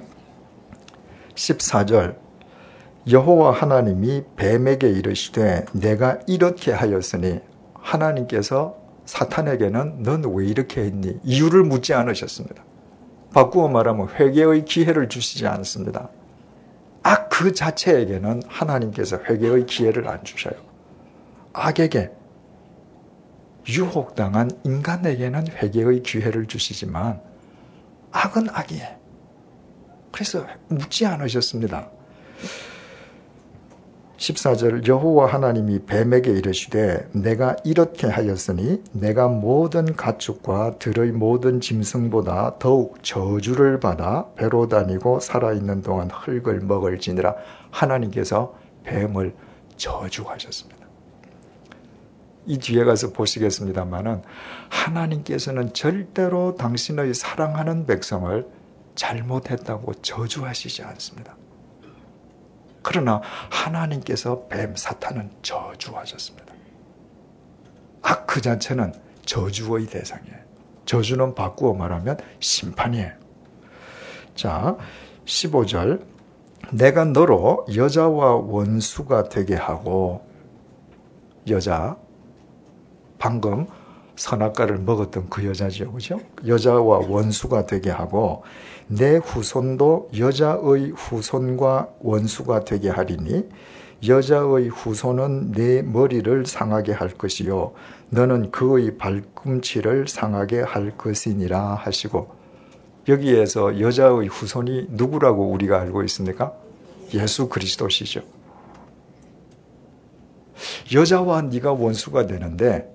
14절 여호와 하나님이 뱀에게 이르시되 내가 이렇게 하였으니 하나님께서 사탄에게는 넌 왜 이렇게 했니? 이유를 묻지 않으셨습니다. 바꾸어 말하면 회개의 기회를 주시지 않습니다. 악 그 자체에게는 하나님께서 회개의 기회를 안 주셔요. 악에게 유혹당한 인간에게는 회개의 기회를 주시지만 악은 악이에요. 그래서 묻지 않으셨습니다. 14절 여호와 하나님이 뱀에게 이르시되 내가 이렇게 하였으니 내가 모든 가축과 들의 모든 짐승보다 더욱 저주를 받아 배로 다니고 살아있는 동안 흙을 먹을지니라. 하나님께서 뱀을 저주하셨습니다. 이 뒤에 가서 보시겠습니다마는 하나님께서는 절대로 당신의 사랑하는 백성을 잘못했다고 저주하시지 않습니다. 그러나 하나님께서 뱀 사탄은 저주하셨습니다. 악 그 자체는 저주의 대상이에요. 저주는 바꾸어 말하면 심판이에요. 자, 15절 내가 너로 여자와 원수가 되게 하고, 여자 방금 선악과를 먹었던 그 여자지요, 그죠? 여자와 원수가 되게 하고 내 후손도 여자의 후손과 원수가 되게 하리니 여자의 후손은 내 머리를 상하게 할 것이요 너는 그의 발꿈치를 상하게 할 것이니라 하시고, 여기에서 여자의 후손이 누구라고 우리가 알고 있습니까? 예수 그리스도시죠. 여자와 네가 원수가 되는데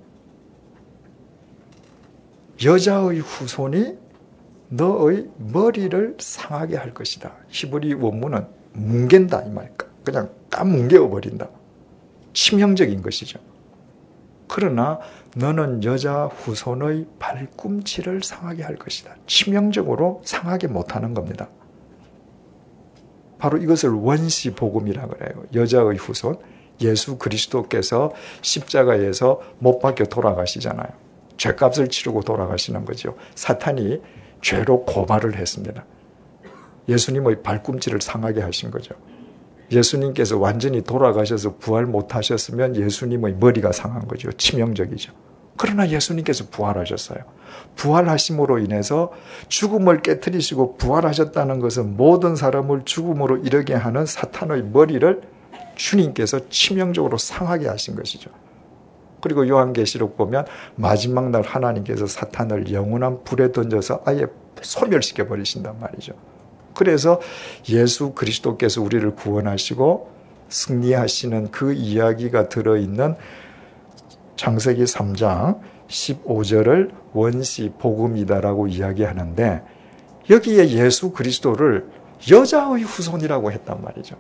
여자의 후손이 너의 머리를 상하게 할 것이다. 히브리 원문은 뭉갠다 이 말일까? 그냥 까뭉개어 버린다. 치명적인 것이죠. 그러나 너는 여자 후손의 발꿈치를 상하게 할 것이다. 치명적으로 상하게 못하는 겁니다. 바로 이것을 원시 복음이라 그래요. 여자의 후손, 예수 그리스도께서 십자가에서 못 박혀 돌아가시잖아요. 죄값을 치르고 돌아가시는 거죠. 사탄이 죄로 고발을 했습니다. 예수님의 발꿈치를 상하게 하신 거죠. 예수님께서 완전히 돌아가셔서 부활 못하셨으면 예수님의 머리가 상한 거죠. 치명적이죠. 그러나 예수님께서 부활하셨어요. 부활하심으로 인해서 죽음을 깨트리시고 부활하셨다는 것은 모든 사람을 죽음으로 이르게 하는 사탄의 머리를 주님께서 치명적으로 상하게 하신 것이죠. 그리고 요한계시록 보면 마지막 날 하나님께서 사탄을 영원한 불에 던져서 아예 소멸시켜 버리신단 말이죠. 그래서 예수 그리스도께서 우리를 구원하시고 승리하시는 그 이야기가 들어있는 창세기 3장 15절을 원시 복음이다라고 이야기하는데, 여기에 예수 그리스도를 여자의 후손이라고 했단 말이죠.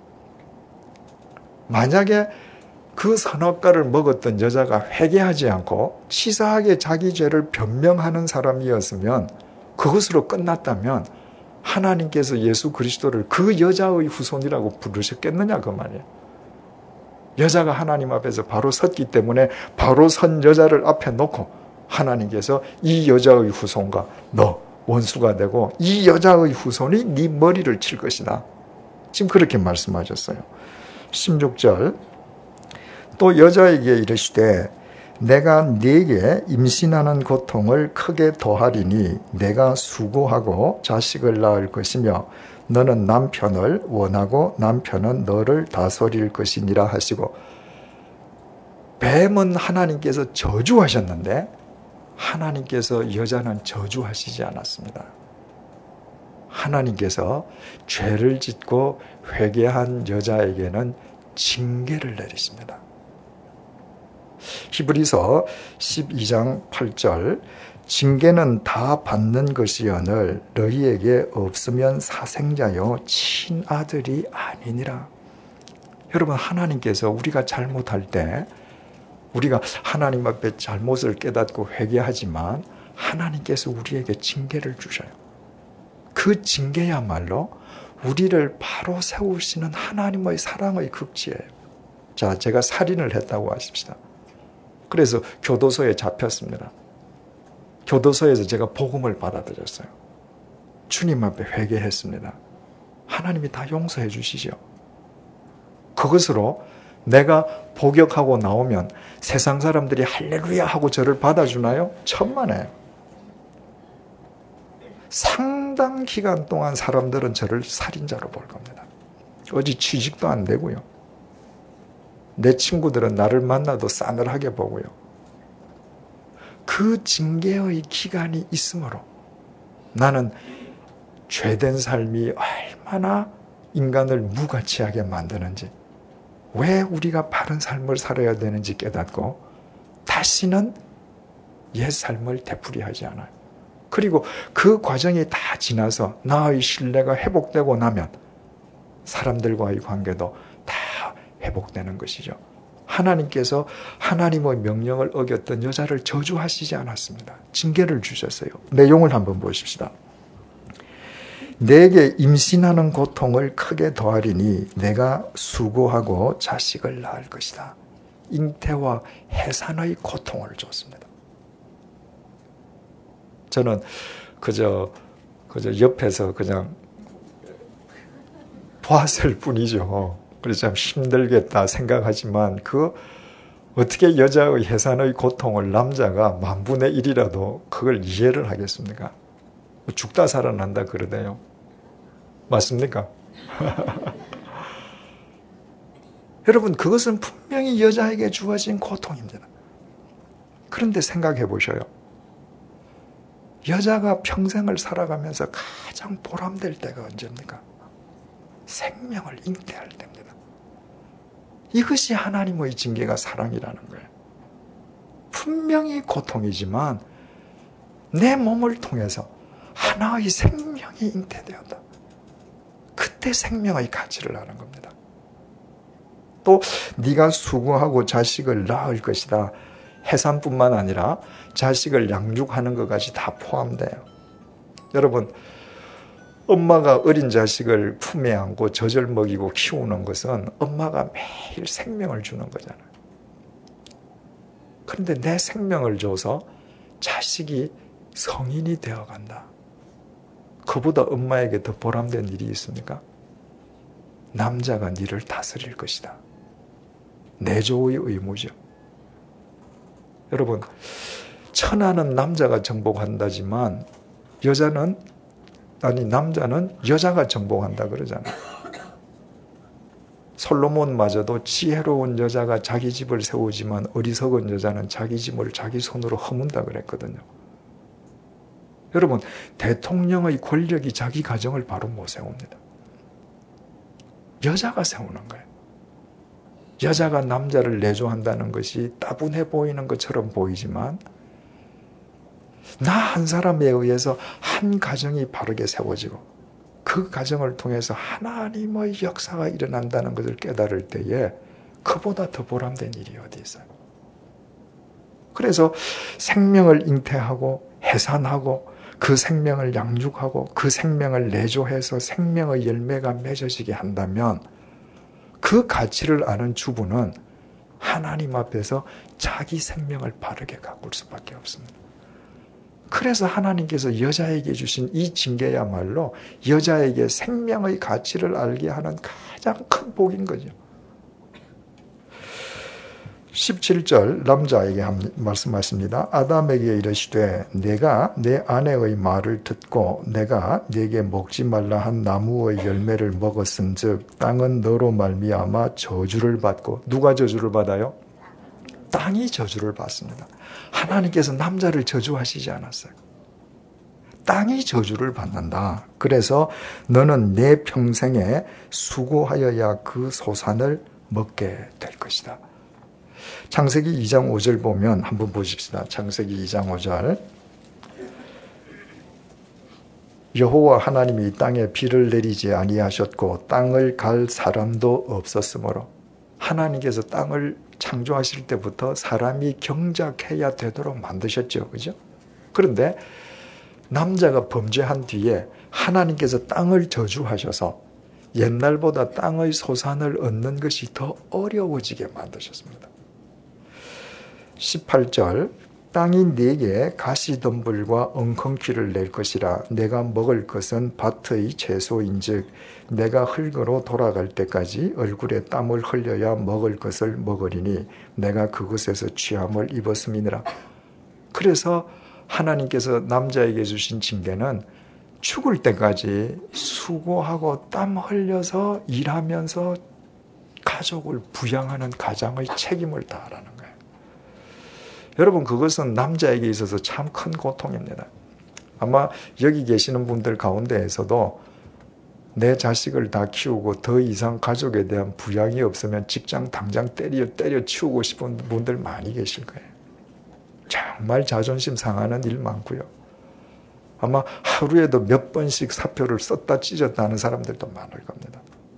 만약에 그 선악과를 먹었던 여자가 회개하지 않고 치사하게 자기 죄를 변명하는 사람이었으면, 그것으로 끝났다면 하나님께서 예수 그리스도를 그 여자의 후손이라고 부르셨겠느냐 그 말이에요. 여자가 하나님 앞에서 바로 섰기 때문에 바로 선 여자를 앞에 놓고 하나님께서 이 여자의 후손과 너 원수가 되고 이 여자의 후손이 네 머리를 칠 것이다. 지금 그렇게 말씀하셨어요. 16절 또 여자에게 이르시되 내가 네게 임신하는 고통을 크게 더하리니 내가 수고하고 자식을 낳을 것이며 너는 남편을 원하고 남편은 너를 다스릴 것이니라 하시고, 뱀은 하나님께서 저주하셨는데 하나님께서 여자는 저주하시지 않았습니다. 하나님께서 죄를 짓고 회개한 여자에게는 징계를 내리십니다. 히브리서 12장 8절 징계는 다 받는 것이여늘 너희에게 없으면 사생자요 친아들이 아니니라. 여러분, 하나님께서 우리가 잘못할 때 우리가 하나님 앞에 잘못을 깨닫고 회개하지만 하나님께서 우리에게 징계를 주셔요. 그 징계야말로 우리를 바로 세우시는 하나님의 사랑의 극치예요. 자, 제가 살인을 했다고 하십시다. 그래서 교도소에 잡혔습니다. 교도소에서 제가 복음을 받아들였어요. 주님 앞에 회개했습니다. 하나님이 다 용서해 주시죠. 그것으로 내가 복역하고 나오면 세상 사람들이 할렐루야 하고 저를 받아주나요? 천만에요. 상당 기간 동안 사람들은 저를 살인자로 볼 겁니다. 어디 취직도 안 되고요. 내 친구들은 나를 만나도 싸늘하게 보고요. 그 징계의 기간이 있으므로 나는 죄된 삶이 얼마나 인간을 무가치하게 만드는지, 왜 우리가 바른 삶을 살아야 되는지 깨닫고 다시는 옛 삶을 되풀이하지 않아요. 그리고 그 과정이 다 지나서 나의 신뢰가 회복되고 나면 사람들과의 관계도 다 회복되는 것이죠. 하나님께서 하나님의 명령을 어겼던 여자를 저주하시지 않았습니다. 징계를 주셨어요. 내용을 한번 보십시다. 내게 임신하는 고통을 크게 더하리니 내가 수고하고 자식을 낳을 것이다. 잉태와 해산의 고통을 줬습니다. 저는 그저 옆에서 그냥 보았을 뿐이죠. 그래서 참 힘들겠다 생각하지만 어떻게 여자의 해산의 고통을 남자가 10,000분의 1이라도 그걸 이해를 하겠습니까? 죽다 살아난다 그러대요. 맞습니까? 여러분, 그것은 분명히 여자에게 주어진 고통입니다. 그런데 생각해 보셔요. 여자가 평생을 살아가면서 가장 보람될 때가 언제입니까? 생명을 잉태할 때입니다. 이것이 하나님의 징계가 사랑이라는 거예요. 분명히 고통이지만 내 몸을 통해서 하나의 생명이 잉태되었다. 그때 생명의 가치를 아는 겁니다. 또 네가 수고하고 자식을 낳을 것이다. 해산뿐만 아니라 자식을 양육하는 것까지 다 포함돼요. 여러분, 엄마가 어린 자식을 품에 안고 젖을 먹이고 키우는 것은 엄마가 매일 생명을 주는 거잖아요. 그런데 내 생명을 줘서 자식이 성인이 되어간다. 그보다 엄마에게 더 보람된 일이 있습니까? 남자가 네를 다스릴 것이다. 내조의 의무죠. 여러분, 천하는 남자가 정복한다지만 남자는 여자가 정복한다 그러잖아요. 솔로몬마저도 지혜로운 여자가 자기 집을 세우지만 어리석은 여자는 자기 집을 자기 손으로 허문다 그랬거든요. 여러분, 대통령의 권력이 자기 가정을 바로 못 세웁니다. 여자가 세우는 거예요. 여자가 남자를 내조한다는 것이 따분해 보이는 것처럼 보이지만 나 한 사람에 의해서 한 가정이 바르게 세워지고 그 가정을 통해서 하나님의 역사가 일어난다는 것을 깨달을 때에 그보다 더 보람된 일이 어디 있어요? 그래서 생명을 잉태하고 해산하고 그 생명을 양육하고 그 생명을 내조해서 생명의 열매가 맺어지게 한다면 그 가치를 아는 주부는 하나님 앞에서 자기 생명을 바르게 가꿀 수밖에 없습니다. 그래서 하나님께서 여자에게 주신 이 징계야말로 여자에게 생명의 가치를 알게 하는 가장 큰 복인 거죠. 17절 남자에게 말씀하십니다. 아담에게 이르시되 내가 내 아내의 말을 듣고 내가 네게 먹지 말라 한 나무의 열매를 먹었은즉 땅은 너로 말미암아 저주를 받고. 누가 저주를 받아요? 땅이 저주를 받습니다. 하나님께서 남자를 저주하시지 않았어요. 땅이 저주를 받는다. 그래서 너는 내 평생에 수고하여야 그 소산을 먹게 될 것이다. 창세기 2장 5절 보면 한번 보십시다. 창세기 2장 5절. 여호와 하나님이 이 땅에 비를 내리지 아니하셨고 땅을 갈 사람도 없었으므로, 하나님께서 땅을 창조하실 때부터 사람이 경작해야 되도록 만드셨죠. 그죠? 그런데 남자가 범죄한 뒤에 하나님께서 땅을 저주하셔서 옛날보다 땅의 소산을 얻는 것이 더 어려워지게 만드셨습니다. 18절. 땅이 네게 가시덤불과 엉겅퀴를 낼 것이라. 내가 먹을 것은 밭의 채소인즉 내가 흙으로 돌아갈 때까지 얼굴에 땀을 흘려야 먹을 것을 먹으리니 내가 그곳에서 취함을 입었음이니라. 그래서 하나님께서 남자에게 주신 징계는 죽을 때까지 수고하고 땀 흘려서 일하면서 가족을 부양하는 가장의 책임을 다하라는 거예요. 여러분, 그것은 남자에게 있어서 참 큰 고통입니다. 아마 여기 계시는 분들 가운데에서도 내 자식을 다 키우고 더 이상 가족에 대한 부양이 없으면 직장 당장 때려치우고 싶은 분들 많이 계실 거예요. 정말 자존심 상하는 일 많고요. 아마 하루에도 몇 번씩 사표를 썼다 찢었다 하는 사람들도 많을 겁니다.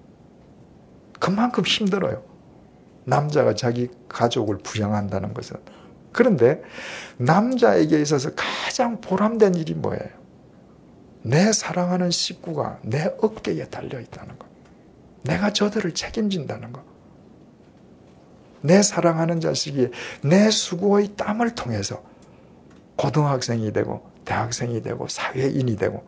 그만큼 힘들어요. 남자가 자기 가족을 부양한다는 것은. 그런데 남자에게 있어서 가장 보람된 일이 뭐예요? 내 사랑하는 식구가 내 어깨에 달려있다는 것. 내가 저들을 책임진다는 것. 내 사랑하는 자식이 내 수고의 땀을 통해서 고등학생이 되고 대학생이 되고 사회인이 되고,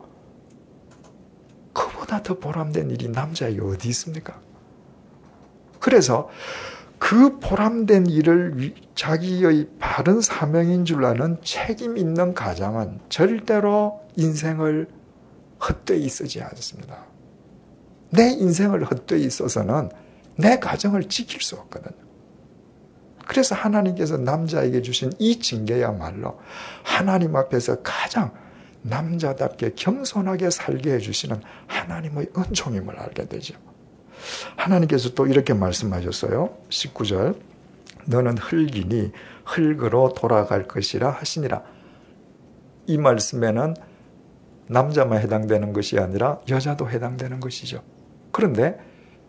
그보다 더 보람된 일이 남자에게 어디 있습니까? 그래서 그 보람된 일을 자기의 바른 사명인 줄 아는 책임 있는 가장은 절대로 인생을 헛되이 쓰지 않습니다. 내 인생을 헛되이 써서는 내 가정을 지킬 수 없거든요. 그래서 하나님께서 남자에게 주신 이 징계야말로 하나님 앞에서 가장 남자답게 겸손하게 살게 해주시는 하나님의 은총임을 알게 되죠. 하나님께서 또 이렇게 말씀하셨어요. 19절. 너는 흙이니 흙으로 돌아갈 것이라 하시니라. 이 말씀에는 남자만 해당되는 것이 아니라 여자도 해당되는 것이죠. 그런데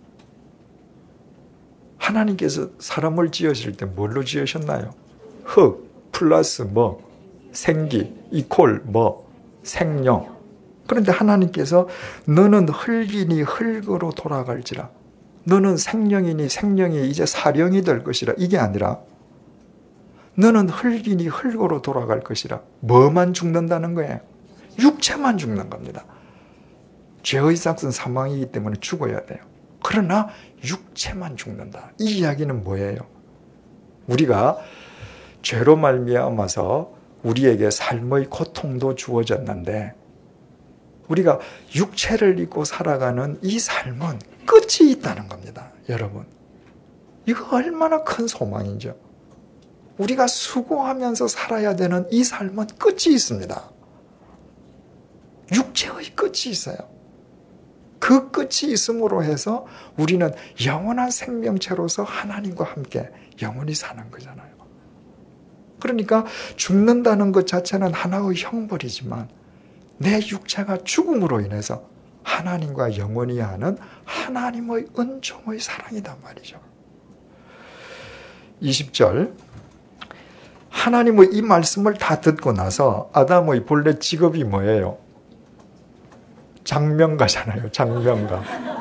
하나님께서 사람을 지으실 때 뭘로 지으셨나요? 흙 플러스 뭐 생기 이퀄 뭐 생명. 그런데 하나님께서 너는 흙이니 흙으로 돌아갈지라. 너는 생명이니 생명이 이제 사령이 될 것이라. 이게 아니라 너는 흙이니 흙으로 돌아갈 것이라. 뭐만 죽는다는 거예요? 육체만 죽는 겁니다. 죄의 삭은 사망이기 때문에 죽어야 돼요. 그러나 육체만 죽는다. 이 이야기는 뭐예요? 우리가 죄로 말미암아서 우리에게 삶의 고통도 주어졌는데 우리가 육체를 입고 살아가는 이 삶은 끝이 있다는 겁니다. 여러분, 이거 얼마나 큰 소망이죠. 우리가 수고하면서 살아야 되는 이 삶은 끝이 있습니다. 육체의 끝이 있어요. 그 끝이 있음으로 해서 우리는 영원한 생명체로서 하나님과 함께 영원히 사는 거잖아요. 그러니까 죽는다는 것 자체는 하나의 형벌이지만 내 육체가 죽음으로 인해서 하나님과 영원히 하는 하나님의 은총의 사랑이란 말이죠. 20절. 하나님의 이 말씀을 다 듣고 나서 아담의 본래 직업이 뭐예요? 장명가잖아요. 장명가.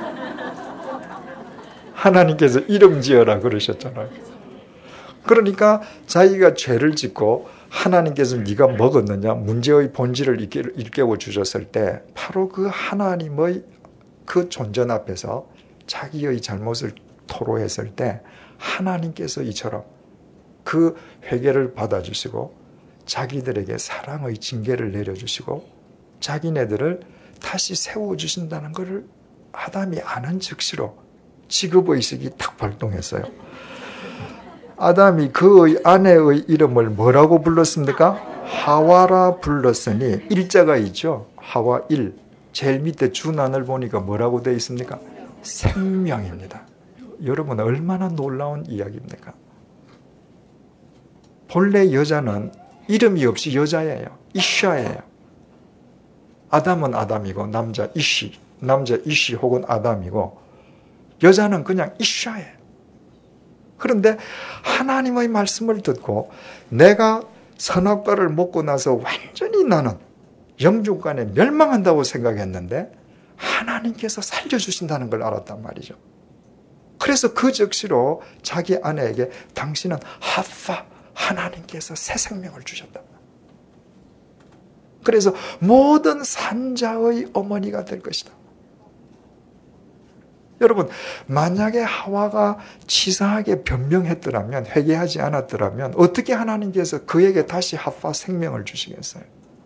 하나님께서 이름 지어라 그러셨잖아요. 그러니까 자기가 죄를 짓고 하나님께서 네가 먹었느냐 문제의 본질을 일깨워 주셨을 때 바로 그 하나님의 그 존전 앞에서 자기의 잘못을 토로했을 때 하나님께서 이처럼 그 회개를 받아주시고 자기들에게 사랑의 징계를 내려주시고 자기네들을 다시 세워주신다는 것을 아담이 아는 즉시로 직업의식이 탁 발동했어요. 아담이 그의 아내의 이름을 뭐라고 불렀습니까? 하와라 불렀으니 일자가 있죠. 하와 1. 제일 밑에 준안을 보니까 뭐라고 되어 있습니까? 생명입니다. 여러분 얼마나 놀라운 이야기입니까? 본래 여자는 이름이 없이 여자예요. 이샤예요. 아담은 아담이고 남자 이시 혹은 아담이고 여자는 그냥 이샤예요. 그런데 하나님의 말씀을 듣고 내가 선악과를 먹고 나서 완전히 나는 영육간에 멸망한다고 생각했는데 하나님께서 살려주신다는 걸 알았단 말이죠. 그래서 그 즉시로 자기 아내에게 당신은 하파, 하나님께서 새 생명을 주셨다. 그래서 모든 산자의 어머니가 될 것이다. 여러분, 만약에 하와가 치사하게 변명했더라면, 회개하지 않았더라면 어떻게 하나님께서 그에게 다시 하파 생명을 주시겠어요?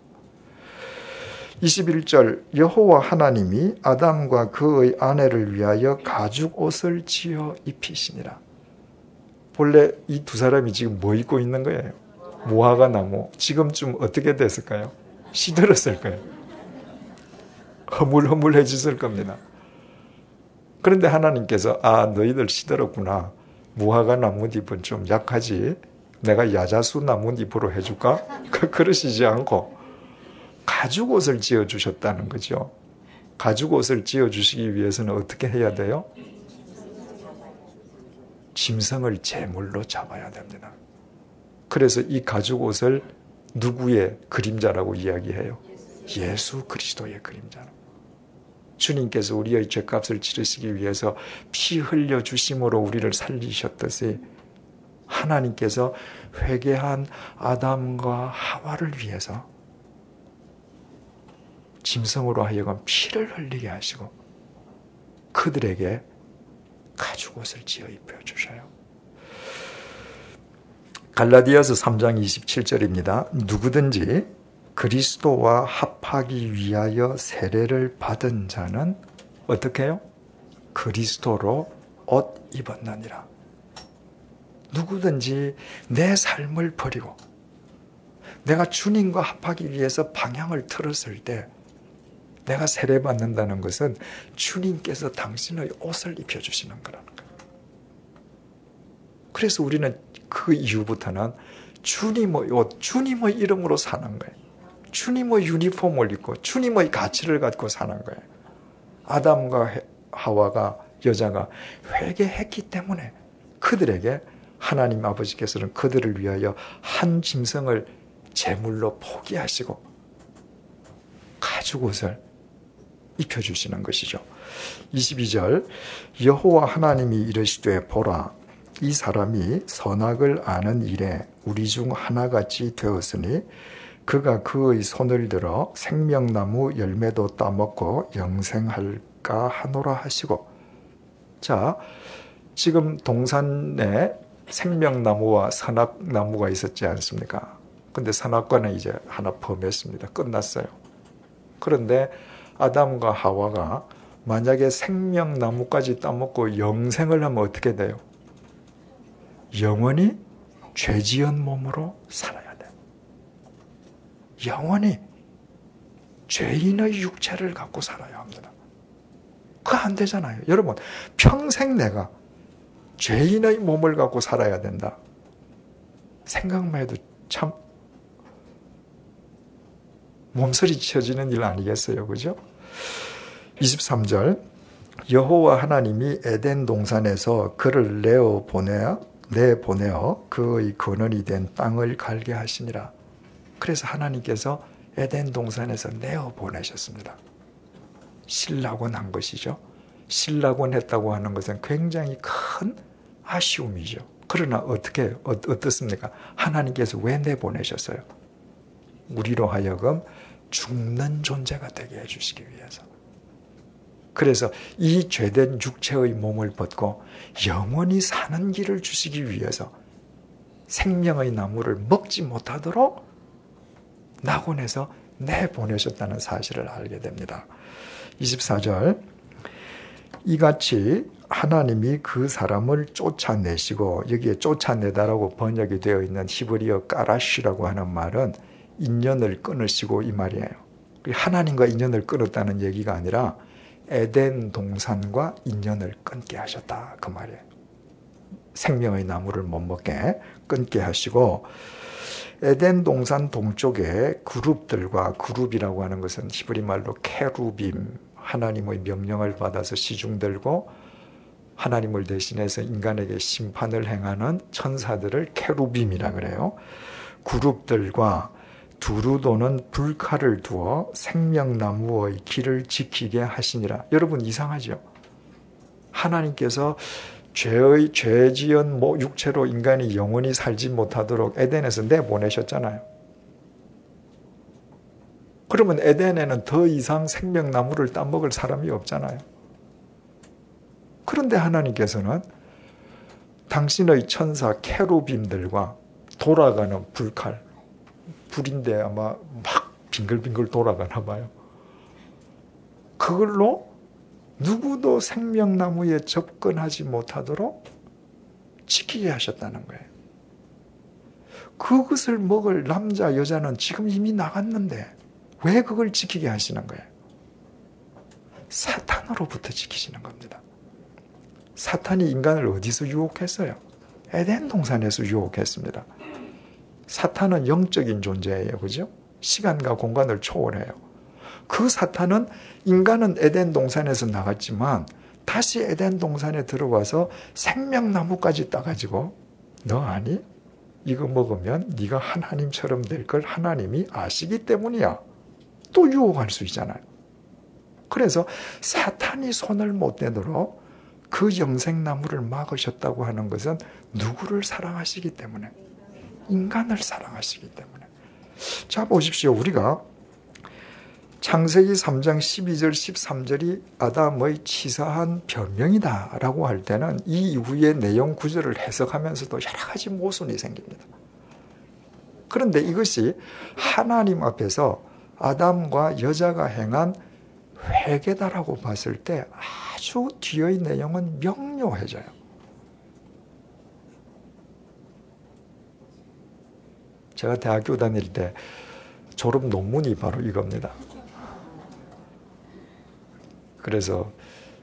21절 여호와 하나님이 아담과 그의 아내를 위하여 가죽 옷을 지어 입히시니라. 본래 이 두 사람이 지금 뭐 입고 있는 거예요? 무화과 나무. 지금쯤 어떻게 됐을까요? 시들었을 거예요. 허물허물해졌을 겁니다. 그런데 하나님께서 너희들 시들었구나. 무화과 나뭇잎은 좀 약하지. 내가 야자수 나뭇잎으로 해줄까? 그러시지 않고 가죽 옷을 지어주셨다는 거죠. 가죽 옷을 지어주시기 위해서는 어떻게 해야 돼요? 짐승을 제물로 잡아야 됩니다. 그래서 이 가죽 옷을 누구의 그림자라고 이야기해요? 예수 그리스도의 그림자. 주님께서 우리의 죄값을 치르시기 위해서 피 흘려 주심으로 우리를 살리셨듯이 하나님께서 회개한 아담과 하와를 위해서 짐승으로 하여금 피를 흘리게 하시고 그들에게 가죽 옷을 지어 입혀주셔요. 갈라디아서 3장 27절입니다. 누구든지 그리스도와 합하기 위하여 세례를 받은 자는 어떻게 해요? 그리스도로 옷 입었느니라. 누구든지 내 삶을 버리고 내가 주님과 합하기 위해서 방향을 틀었을 때 내가 세례받는다는 것은 주님께서 당신의 옷을 입혀주시는 거라는 거예요. 그래서 우리는 그 이후부터는 주님의 옷, 주님의 이름으로 사는 거예요. 주님의 유니폼을 입고 주님의 가치를 갖고 사는 거예요. 아담과 하와가 여자가 회개했기 때문에 그들에게 하나님 아버지께서는 그들을 위하여 한 짐승을 제물로 포기하시고 가죽 옷을 입혀주시는 것이죠. 22절 여호와 하나님이 이르시되 보라 이 사람이 선악을 아는 일에 우리 중 하나같이 되었으니 그가 그의 손을 들어 생명나무 열매도 따먹고 영생할까 하노라 하시고. 자, 지금 동산에 생명나무와 선악나무가 있었지 않습니까? 근데 선악과는 이제 하나 범했습니다. 끝났어요. 그런데 아담과 하와가 만약에 생명나무까지 따먹고 영생을 하면 어떻게 돼요? 영원히 죄지은 몸으로 살아야 돼요. 영원히 죄인의 육체를 갖고 살아야 합니다. 그거 안 되잖아요. 여러분, 평생 내가 죄인의 몸을 갖고 살아야 된다. 생각만 해도 참 몸서리 쳐지는 일 아니겠어요? 그죠? 23절 여호와 하나님이 에덴 동산에서 그를 내보내어 그의 근원이 된 땅을 갈게 하시니라. 그래서 하나님께서 에덴 동산에서 내어보내셨습니다. 신락원한 것이죠. 신락원했다고 하는 것은 굉장히 큰 아쉬움이죠. 그러나 어떻습니까? 하나님께서 왜 내보내셨어요? 우리로 하여금 죽는 존재가 되게 해주시기 위해서. 그래서 이 죄된 육체의 몸을 벗고 영원히 사는 길을 주시기 위해서 생명의 나무를 먹지 못하도록 낙원에서 내보내셨다는 사실을 알게 됩니다. 24절 이같이 하나님이 그 사람을 쫓아내시고, 여기에 쫓아내다라고 번역이 되어 있는 히브리어 까라시라고 하는 말은 인연을 끊으시고 이 말이에요. 하나님과 인연을 끊었다는 얘기가 아니라 에덴 동산과 인연을 끊게 하셨다 그 말이에요. 생명의 나무를 못 먹게 끊게 하시고 에덴 동산 동쪽에 그룹들과 그룹이라고 하는 것은 히브리 말로 케루빔 하나님의 명령을 받아서 시중들고 하나님을 대신해서 인간에게 심판을 행하는 천사들을 케루빔이라 그래요. 그룹들과 두루 도는 불칼을 두어 생명나무의 길을 지키게 하시니라. 여러분 이상하죠? 하나님께서 죄 지은 육체로 인간이 영원히 살지 못하도록 에덴에서 내보내셨잖아요. 그러면 에덴에는 더 이상 생명나무를 따먹을 사람이 없잖아요. 그런데 하나님께서는 당신의 천사 케루빔들과 돌아가는 불칼, 불인데 아마 막 빙글빙글 돌아가나 봐요. 그걸로 누구도 생명나무에 접근하지 못하도록 지키게 하셨다는 거예요. 그것을 먹을 남자, 여자는 지금 이미 나갔는데 왜 그걸 지키게 하시는 거예요? 사탄으로부터 지키시는 겁니다. 사탄이 인간을 어디서 유혹했어요? 에덴 동산에서 유혹했습니다. 사탄은 영적인 존재예요. 그죠? 시간과 공간을 초월해요. 그 사탄은 인간은 에덴 동산에서 나갔지만 다시 에덴 동산에 들어와서 생명나무까지 따가지고 너 아니? 이거 먹으면 네가 하나님처럼 될 걸 하나님이 아시기 때문이야. 또 유혹할 수 있잖아요. 그래서 사탄이 손을 못 대도록 그 영생나무를 막으셨다고 하는 것은 누구를 사랑하시기 때문에? 인간을 사랑하시기 때문에. 자 보십시오. 우리가 창세기 3장 12절 13절이 아담의 치사한 변명이다 라고 할 때는 이 이후의 내용 구절을 해석하면서도 여러 가지 모순이 생깁니다. 그런데 이것이 하나님 앞에서 아담과 여자가 행한 회개다라고 봤을 때 아주 뒤의 내용은 명료해져요. 제가 대학교 다닐 때 졸업 논문이 바로 이겁니다. 그래서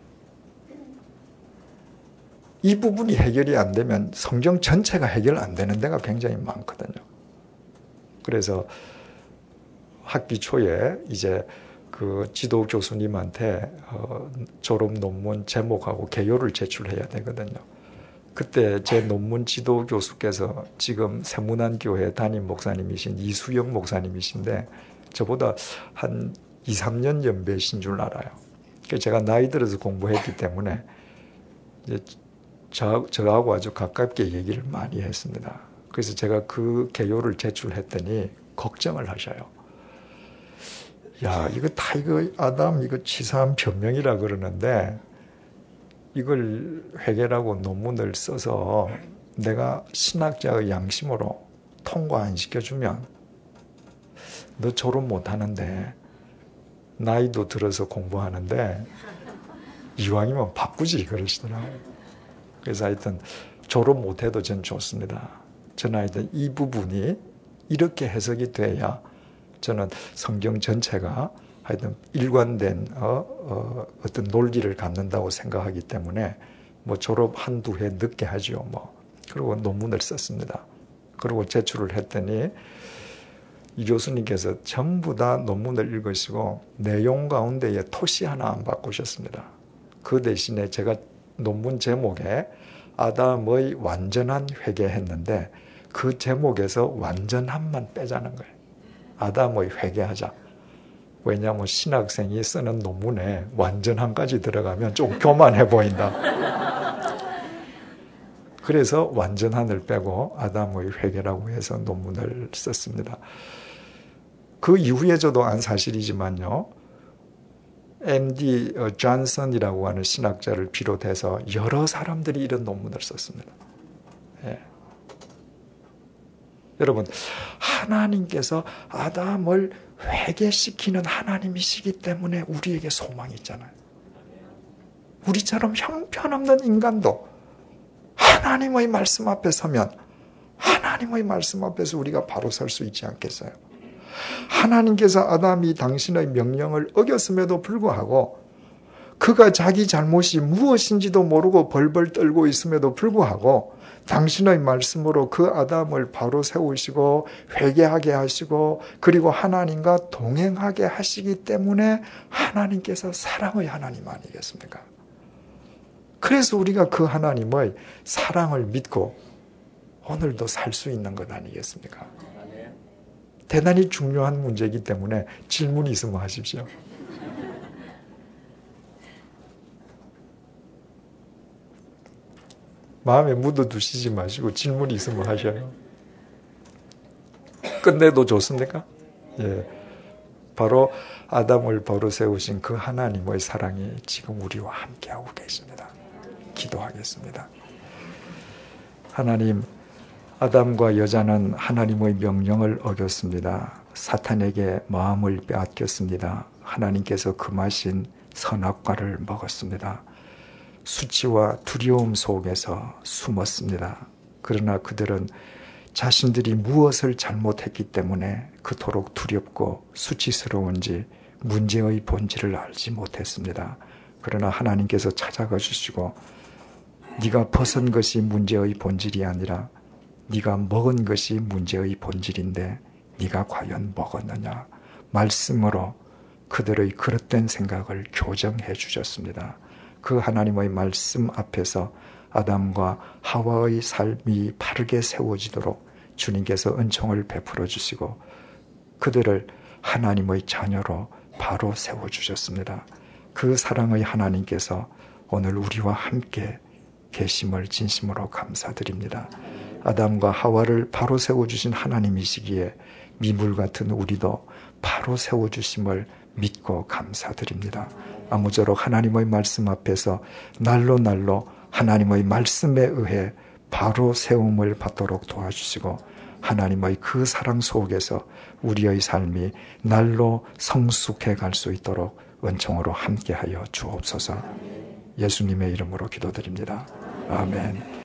이 부분이 해결이 안 되면 성경 전체가 해결 안 되는 데가 굉장히 많거든요. 그래서 학기 초에 이제 그 지도 교수님한테 졸업 논문 제목하고 개요를 제출해야 되거든요. 그때 제 논문 지도 교수께서 지금 세문안교회 담임 목사님이신 이수영 목사님이신데 저보다 한 2, 3년 연배신 줄 알아요. 제가 나이 들어서 공부했기 때문에 이제 저하고 아주 가깝게 얘기를 많이 했습니다. 그래서 제가 그 개요를 제출했더니 걱정을 하셔요. 야, 이거 아담 이거 치사한 변명이라 그러는데 이걸 회계라고 논문을 써서 내가 신학자의 양심으로 통과 안 시켜주면 너 졸업 못 하는데 나이도 들어서 공부하는데 이왕이면 바꾸지 그러시더라고요. 그래서 하여튼 졸업 못해도 전 좋습니다. 저는 하여튼 이 부분이 이렇게 해석이 돼야 저는 성경 전체가 하여튼 일관된 어떤 논리를 갖는다고 생각하기 때문에 뭐 졸업 한두 해 늦게 하죠. 그리고 논문을 썼습니다. 그리고 제출을 했더니 이 교수님께서 전부 다 논문을 읽으시고 내용 가운데에 토시 하나 안 바꾸셨습니다. 그 대신에 제가 논문 제목에 아담의 완전한 회개했는데 그 제목에서 완전함만 빼자는 거예요. 아담의 회개하자. 왜냐하면 신학생이 쓰는 논문에 완전함까지 들어가면 좀 교만해 보인다. 그래서 완전함을 빼고 아담의 회개라고 해서 논문을 썼습니다. 그 이후에 저도 안 사실이지만요. MD 존슨이라고 하는 신학자를 비롯해서 여러 사람들이 이런 논문을 썼습니다. 예. 여러분, 하나님께서 아담을 회개시키는 하나님이시기 때문에 우리에게 소망이 있잖아요. 우리처럼 형편없는 인간도 하나님의 말씀 앞에 서면 하나님의 말씀 앞에서 우리가 바로 설 수 있지 않겠어요? 하나님께서 아담이 당신의 명령을 어겼음에도 불구하고 그가 자기 잘못이 무엇인지도 모르고 벌벌 떨고 있음에도 불구하고 당신의 말씀으로 그 아담을 바로 세우시고 회개하게 하시고 그리고 하나님과 동행하게 하시기 때문에 하나님께서 사랑의 하나님 아니겠습니까? 그래서 우리가 그 하나님의 사랑을 믿고 오늘도 살 수 있는 것 아니겠습니까? 대단히 중요한 문제이기 때문에 질문이 있으면 하십시오. 마음에 묻어두시지 마시고 질문이 있으면 하셔요. 끝내도 좋습니까? 예. 바로 아담을 바로 세우신 그 하나님의 사랑이 지금 우리와 함께하고 계십니다. 기도하겠습니다. 하나님, 아담과 여자는 하나님의 명령을 어겼습니다. 사탄에게 마음을 빼앗겼습니다. 하나님께서 금하신 선악과를 먹었습니다. 수치와 두려움 속에서 숨었습니다. 그러나 그들은 자신들이 무엇을 잘못했기 때문에 그토록 두렵고 수치스러운지 문제의 본질을 알지 못했습니다. 그러나 하나님께서 찾아가 주시고 네가 벗은 것이 문제의 본질이 아니라 네가 먹은 것이 문제의 본질인데 네가 과연 먹었느냐 말씀으로 그들의 그릇된 생각을 교정해 주셨습니다. 그 하나님의 말씀 앞에서 아담과 하와의 삶이 바르게 세워지도록 주님께서 은총을 베풀어 주시고 그들을 하나님의 자녀로 바로 세워주셨습니다. 그 사랑의 하나님께서 오늘 우리와 함께 계심을 진심으로 감사드립니다. 아담과 하와를 바로 세워주신 하나님이시기에 미물 같은 우리도 바로 세워주심을 믿고 감사드립니다. 아무쪼록 하나님의 말씀 앞에서 날로 하나님의 말씀에 의해 바로 세움을 받도록 도와주시고 하나님의 그 사랑 속에서 우리의 삶이 날로 성숙해 갈 수 있도록 은총으로 함께하여 주옵소서. 예수님의 이름으로 기도드립니다. 아멘.